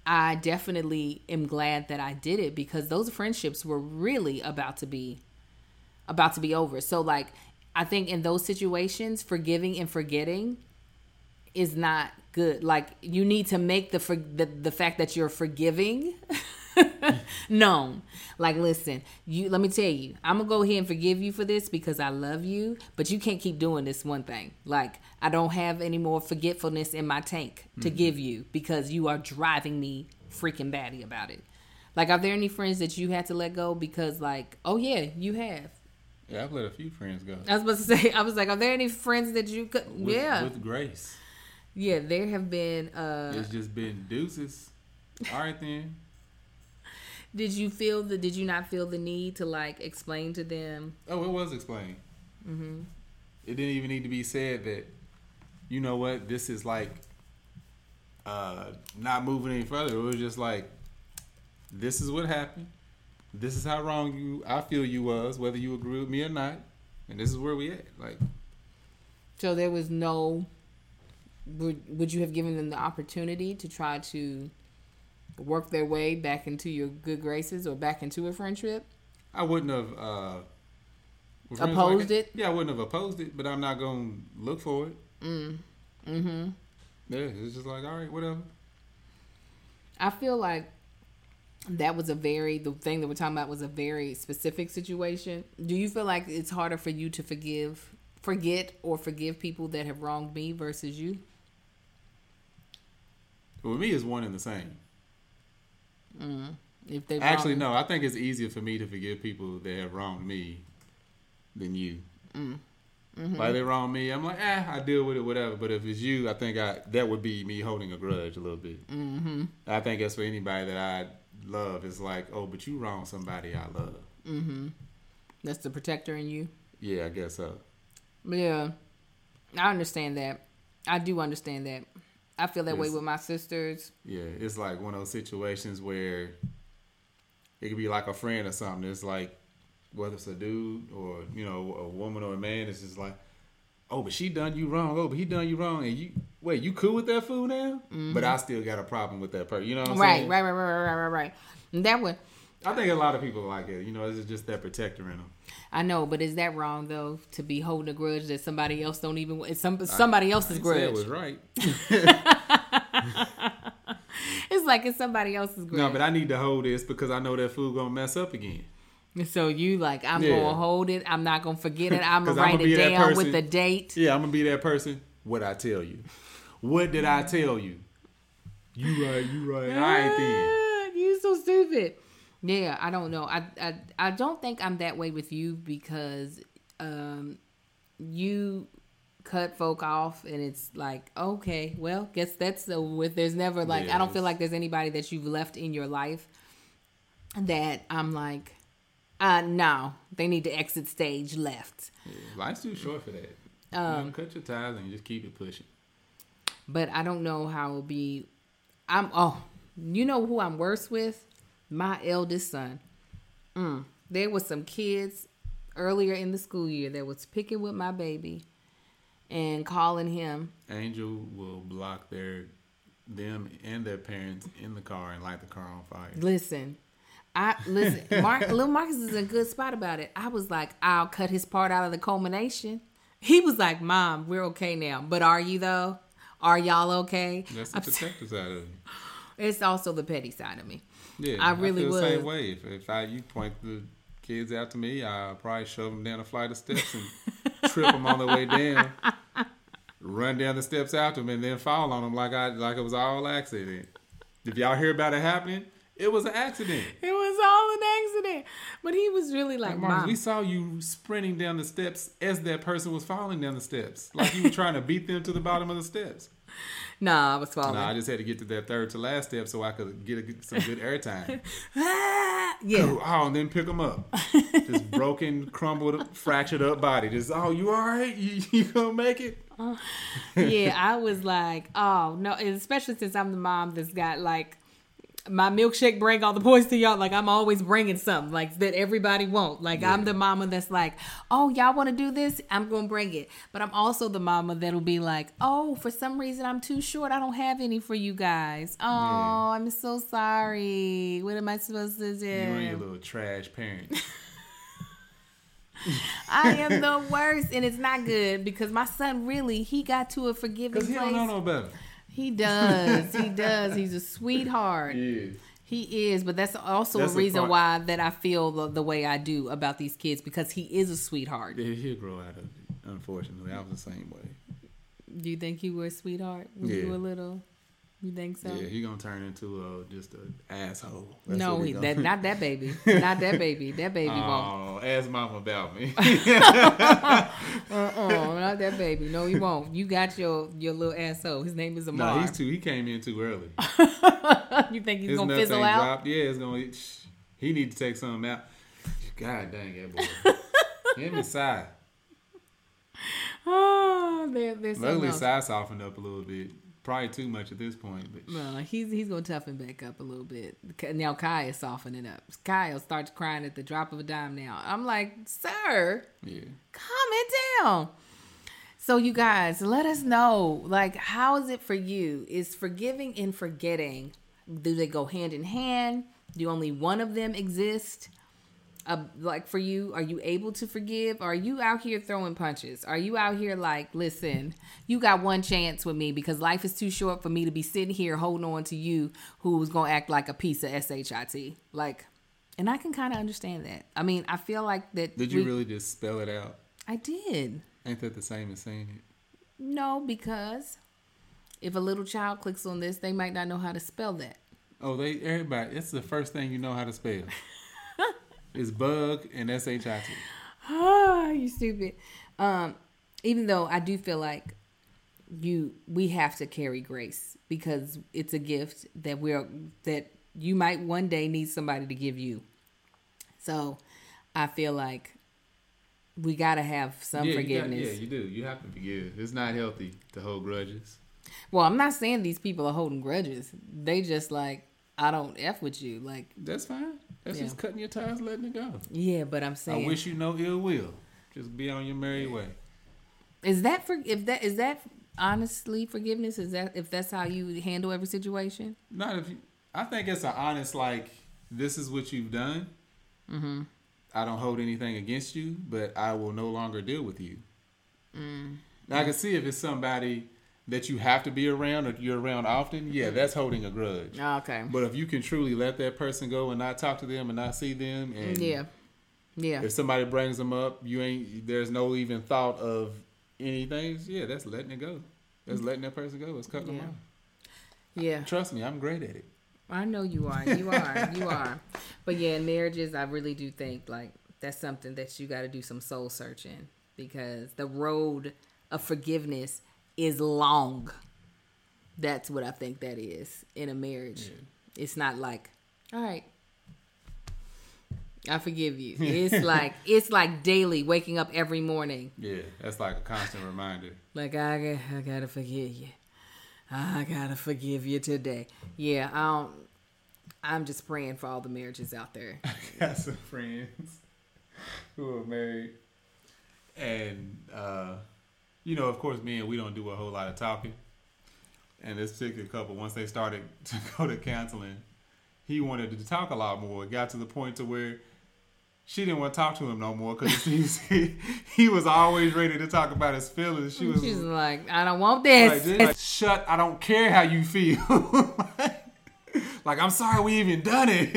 A: I definitely am glad that I did it because those friendships were really about to be about to be over. So like I think in those situations, forgiving and forgetting is not good. Like you need to make the for, the, the fact that you're forgiving known. Like, listen, you let me tell you, I'm gonna go ahead and forgive you for this because I love you, but you can't keep doing this one thing. Like, I don't have any more forgetfulness in my tank to mm-hmm. give you because you are driving me freaking batty about it. Like, are there any friends that you had to let go because, like, oh yeah, you have?
B: Yeah, I've let a few friends go.
A: I was supposed to say, I was like, are there any friends that you could?
B: With,
A: yeah,
B: with grace.
A: Yeah, there have been. Uh,
B: it's just been deuces. All right then.
A: Did you feel the? Did you not feel the need to like explain to them?
B: Oh, it was explained. Mm-hmm. It didn't even need to be said that. You know what? This is like. Uh, not moving any further. It was just like, this is what happened. This is how wrong you I feel you was, whether you agree with me or not, and this is where we at. Like.
A: So there was no. Would Would you have given them the opportunity to try to work their way back into your good graces or back into a friendship?
B: I wouldn't have uh,
A: opposed
B: like
A: it.
B: Yeah, I wouldn't have opposed it, but I'm not gonna look for it. Mm. Mm-hmm. Yeah, it's just like, all right, whatever.
A: I feel like that was a very the thing that we're talking about was a very specific situation. Do you feel like it's harder for you to forgive, forget, or forgive people that have wronged me versus you?
B: Well, with me, it's one and the same.
A: Mm. If they
B: actually no, I think it's easier for me to forgive people that have wronged me than you. Mm. Mm-hmm. Like they wrong me, I'm like, eh, I deal with it, whatever. But if it's you, I think I that would be me holding a grudge a little bit. Mm-hmm. I think that's for anybody that I love. It's like, oh, but you wrong somebody I love.
A: Mm-hmm. That's the protector in you.
B: Yeah, I guess so.
A: Yeah, I understand that. I do understand that. I feel that it's, way with my sisters.
B: Yeah, it's like one of those situations where it could be like a friend or something. It's like, whether it's a dude or, you know, a woman or a man, it's just like, oh, but she done you wrong. Oh, but he done you wrong. And you, wait, you cool with that fool now? Mm-hmm. But I still got a problem with that person. You know what I'm
A: right,
B: saying?
A: Right, right, right, right, right, right. And that would.
B: I think a lot of people like it. You know, it's just that protector in them.
A: I know, but is that wrong though? To be holding a grudge that somebody else don't even. It's some somebody
B: I,
A: else's
B: I
A: grudge.
B: Say it was right.
A: It's like it's somebody else's grudge.
B: No, but I need to hold this because I know that fool gonna mess up again.
A: So you like, I'm yeah. gonna hold it. I'm not gonna forget it. I'm gonna write gonna it down with the date.
B: Yeah, I'm gonna be that person. What I tell you? What did I tell you? You right. You right. All right then.
A: You so stupid. Yeah, I don't know. I, I I don't think I'm that way with you because um, you cut folk off and it's like, okay, well, guess that's the with. There's never like, yes. I don't feel like there's anybody that you've left in your life that I'm like, uh, no, they need to exit stage left.
B: Yeah, life's too short for that. Um, you know, cut your ties and you just keep it pushing.
A: But I don't know how it'll be. I'm, oh, you know who I'm worse with? My eldest son. Mm. There was some kids earlier in the school year that was picking with my baby and calling him.
B: Angel will block their them and their parents in the car and light the car on fire.
A: Listen, I listen. Mark, little Marcus is in a good spot about it. I was like, I'll cut his part out of the culmination. He was like, Mom, we're okay now. But are you though? Are y'all okay?
B: That's the protector side of it.
A: It's also the petty side of me.
B: Yeah, I really I feel would. The same way. If, if I you point the kids out to me, I'll probably shove them down a flight of steps and trip them on the way down, run down the steps after them, and then fall on them like I like it was all accident. If y'all hear about it happening, it was an accident.
A: It was all an accident. But he was really like,
B: Marcus,
A: Mom.
B: We saw you sprinting down the steps as that person was falling down the steps, like you were trying to beat them to the bottom of the steps.
A: Nah, I was falling.
B: Nah, I just had to get to that third to last step so I could get a, some good airtime.
A: Yeah.
B: Oh, and then pick them up. This broken, crumbled, fractured up body. Just, oh, you all right? You, you gonna make it?
A: Uh, yeah, I was like, oh, no. And especially since I'm the mom that's got like my milkshake bring all the boys to y'all. Like, I'm always bringing something like that everybody won't. Like, yeah. I'm the mama that's like, oh, y'all want to do this? I'm going to bring it. But I'm also the mama that'll be like, oh, for some reason I'm too short. I don't have any for you guys. Oh, yeah. I'm so sorry. What am I supposed to do?
B: You and your little trash parent.
A: I am the worst, and it's not good because my son really, he got to a forgiving place.
B: Because he don't know no better.
A: He does. He does. He's a sweetheart.
B: He is.
A: He is, but that's also that's a reason a why that I feel the, the way I do about these kids, because he is a sweetheart.
B: Yeah, he'll grow out of it, unfortunately. I was the same way.
A: Do you think you were a sweetheart when yeah. you were little? You think so?
B: Yeah, he gonna turn into a, just an asshole. That's
A: no, he, that not that baby. Not that baby. That baby won't.
B: Oh, ask mama about me.
A: uh-uh, not that baby. No, he won't. You got your, your little asshole. His name is Amar.
B: No, he's too. He came in too early.
A: You think he's
B: His
A: gonna fizzle out?
B: Dropped. Yeah, it's gonna. He need to take something out. God dang it, boy. Him and Sai.
A: Oh, they're they're so
B: luckily Sai softened up a little bit. Probably too much at this point, but
A: well, he's he's gonna toughen back up a little bit. Now Kai is softening up. Kyle starts crying at the drop of a dime. Now I'm like, sir,
B: yeah,
A: calm it down. So you guys, let us know, like, how is it for you? Is forgiving and forgetting, do they go hand in hand? Do only one of them exist? Uh, like for you, are you able to forgive? Or are you out here throwing punches? Are you out here like, listen, you got one chance with me because life is too short for me to be sitting here holding on to you who's going to act like a piece of shit. Like, and I can kind of understand that. I mean, I feel like that.
B: Did you we, really just spell it out?
A: I did.
B: Ain't that the same as saying it?
A: No, because if a little child clicks on this, they might not know how to spell that.
B: Oh, they everybody. It's the first thing you know how to spell. It's bug and S H I T.
A: Ah, you stupid. Um, even though I do feel like you, we have to carry grace because it's a gift that we're that you might one day need somebody to give you. So, I feel like we gotta have some
B: yeah,
A: forgiveness.
B: You got, yeah, you do. You have to forgive. It's not healthy to hold grudges.
A: Well, I'm not saying these people are holding grudges. They just like, I don't F with you. Like,
B: that's fine. That's yeah. just cutting your ties, letting it go.
A: Yeah, but I'm saying,
B: I wish you no ill will. Just be on your merry way.
A: Is that for if that is that honestly forgiveness? Is that if that's how you handle every situation?
B: Not if you. I think it's an honest like, this is what you've done.
A: Mm-hmm.
B: I don't hold anything against you, but I will no longer deal with you.
A: Mm.
B: Now I can see if it's somebody that you have to be around or you're around often, yeah, that's holding a grudge.
A: Okay.
B: But if you can truly let that person go and not talk to them and not see them, and
A: yeah, yeah,
B: if somebody brings them up, you ain't. There's no even thought of anything. Yeah, that's letting it go. That's letting that person go. It's cutting
A: yeah.
B: them off.
A: Yeah.
B: Trust me, I'm great at it.
A: I know you are. You are. You are. But yeah, in marriages, I really do think like that's something that you got to do some soul searching, because the road of forgiveness is long. That's what I think that is in a marriage. Yeah. It's not like, all right, I forgive you. It's like it's like daily waking up every morning.
B: Yeah, that's like a constant reminder.
A: Like I, I gotta forgive you. I gotta forgive you today. Yeah, I don't, I'm just praying for all the marriages out there.
B: I got some friends who are married, and uh, you know, of course, me and we don't do a whole lot of talking. And this particular couple, once they started to go to counseling, he wanted to talk a lot more. It got to the point to where she didn't want to talk to him no more because he, he was always ready to talk about his feelings. She was
A: She's like, I don't want this.
B: Like, like, shut, I don't care how you feel. Like, I'm sorry we even done it.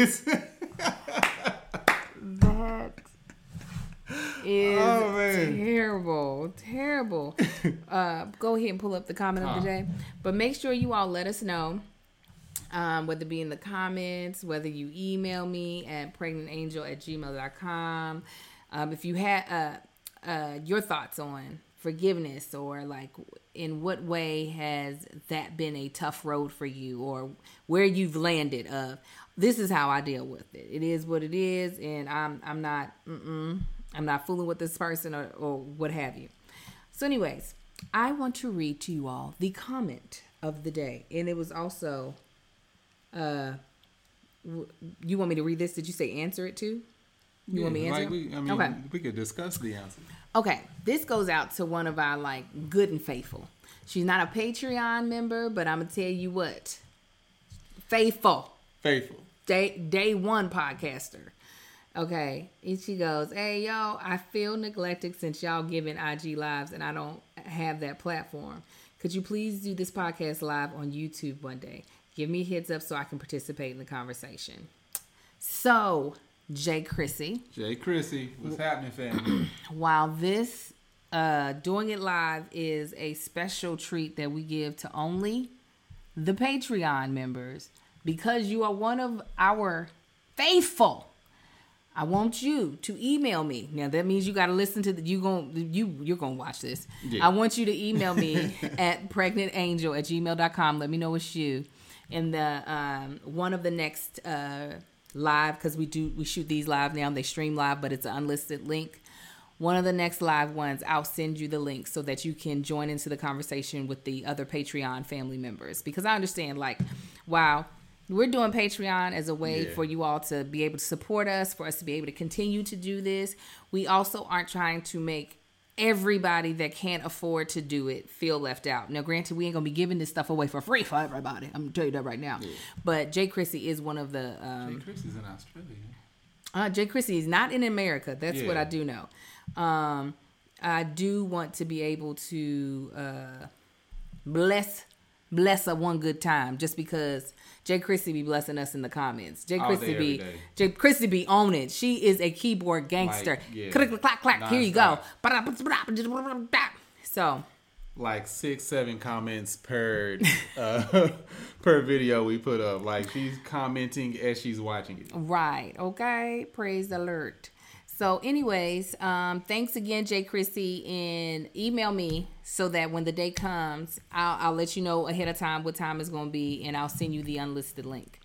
A: That is oh, terrible, terrible. Uh, go ahead and pull up the comment of the day. But make sure you all let us know, um, whether it be in the comments, whether you email me at pregnant angel at gmail dot com. Um, if you had uh, uh, your thoughts on forgiveness, or like in what way has that been a tough road for you, or where you've landed of, this is how I deal with it. It is what it is, and I'm I'm not mm-mm, I'm not fooling with this person or, or what have you. So anyways, I want to read to you all the comment of the day. And it was also uh, You want me to read this? Did you say answer it too? You
B: yeah,
A: want me to answer?
B: Like we, I mean,
A: okay.
B: we could discuss the answer.
A: Okay, this goes out to one of our like good and faithful. She's not a Patreon member, but I'm gonna tell you what, faithful,
B: faithful,
A: day day one podcaster. Okay, and she goes, "Hey yo, I feel neglected since y'all giving I G lives and I don't have that platform. Could you please do this podcast live on YouTube one day? Give me a heads up so I can participate in the conversation." So, Jay Chrissy.
B: Jay Chrissy, what's happening, family?
A: While this uh, doing it live is a special treat that we give to only the Patreon members, because you are one of our faithful, I want you to email me. Now that means you got to listen to the, you going you you're going to watch this. Yeah. I want you to email me at pregnant angel at gmail dot com. Let me know it's you. And the um, one of the next uh, live, because we do we shoot these live now, they stream live, but it's an unlisted link. One of the next live ones, I'll send you the link so that you can join into the conversation with the other Patreon family members. Because I understand, like, wow, we're doing Patreon as a way yeah. for you all to be able to support us, for us to be able to continue to do this. We also aren't trying to make everybody that can't afford to do it feel left out. Now, granted, we ain't gonna be giving this stuff away for free for everybody. I'm gonna tell you that right now. Yeah. But Jay Chrissy is one of the. Um,
B: Jay Chrissy's in Australia.
A: Uh, Jay Chrissy is not in America. That's yeah. what I do know. Um, I do want to be able to uh, bless bless her one good time, just because Jay Chrissy be blessing us in the comments. Jay Chrissy be Jay Chrissy be on it. She is a keyboard gangster. Like, yeah. Click, clack, clack. Non-stop. Here you go. So,
B: like six, seven comments per uh, per video we put up. Like, she's commenting as she's watching it.
A: Right. Okay. Praise alert. So, anyways, um, thanks again, Jay Chrissy, and email me so that when the day comes, I'll, I'll let you know ahead of time what time it's going to be, and I'll send you the unlisted link.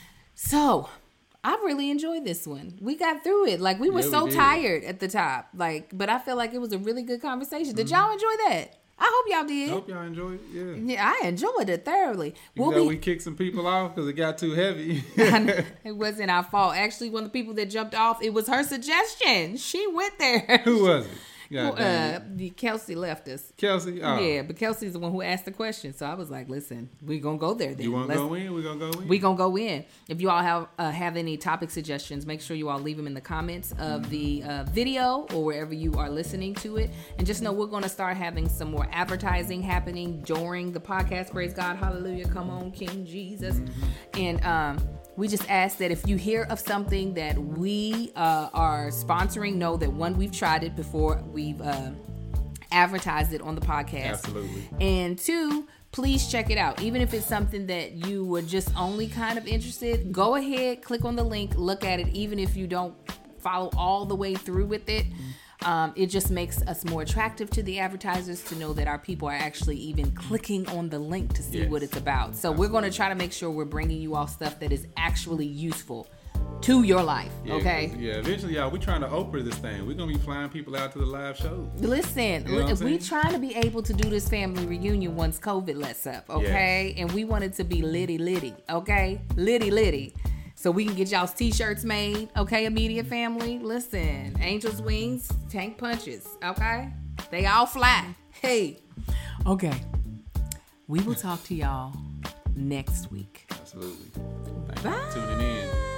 A: So, I really enjoyed this one. We got through it. Like, we were yeah, so we tired at the top. Like, but I felt like it was a really good conversation. Did mm-hmm. y'all enjoy that? I hope y'all did.
B: I hope y'all enjoyed it. Yeah.
A: Yeah, I enjoyed it thoroughly.
B: You we'll know, be... we kicked some people off because it got too heavy.
A: It wasn't our fault. Actually, one of the people that jumped off, it was her suggestion. She went there.
B: Who was it?
A: Well, uh, Kelsey left us.
B: Kelsey? Oh.
A: Yeah, but Kelsey's the one who asked the question. So I was like, listen, we're going to go there then.
B: You want to go in? We're going to go in?
A: We're going to go in. If you all have uh, have any topic suggestions, make sure you all leave them in the comments of the uh, video or wherever you are listening to it. And just know we're going to start having some more advertising happening during the podcast. Praise God. Hallelujah. Come on, King Jesus. And um, we just ask that if you hear of something that we uh, are sponsoring, know that one, we've tried it before. We've uh, advertised it on the podcast.
B: Absolutely.
A: And two, please check it out. Even if it's something that you were just only kind of interested, go ahead, click on the link, look at it. Even if you don't follow all the way through with it, um, it just makes us more attractive to the advertisers to know that our people are actually even clicking on the link to see yes. what it's about. So Absolutely. We're going to try to make sure we're bringing you all stuff that is actually useful to your life,
B: yeah,
A: okay?
B: Yeah, eventually, y'all, we're trying to Oprah this thing. We're going to be flying people out to the live shows.
A: Listen, you know we trying to be able to do this family reunion once COVID lets up, okay? Yes. And we want it to be litty litty, okay? Litty litty. So we can get y'all's t-shirts made, okay, immediate family? Listen, Angel's Wings, Tank Punches, okay? They all fly. Hey. Okay. We will talk to y'all next week.
B: Absolutely. Thank
A: Bye.
B: you for tuning in.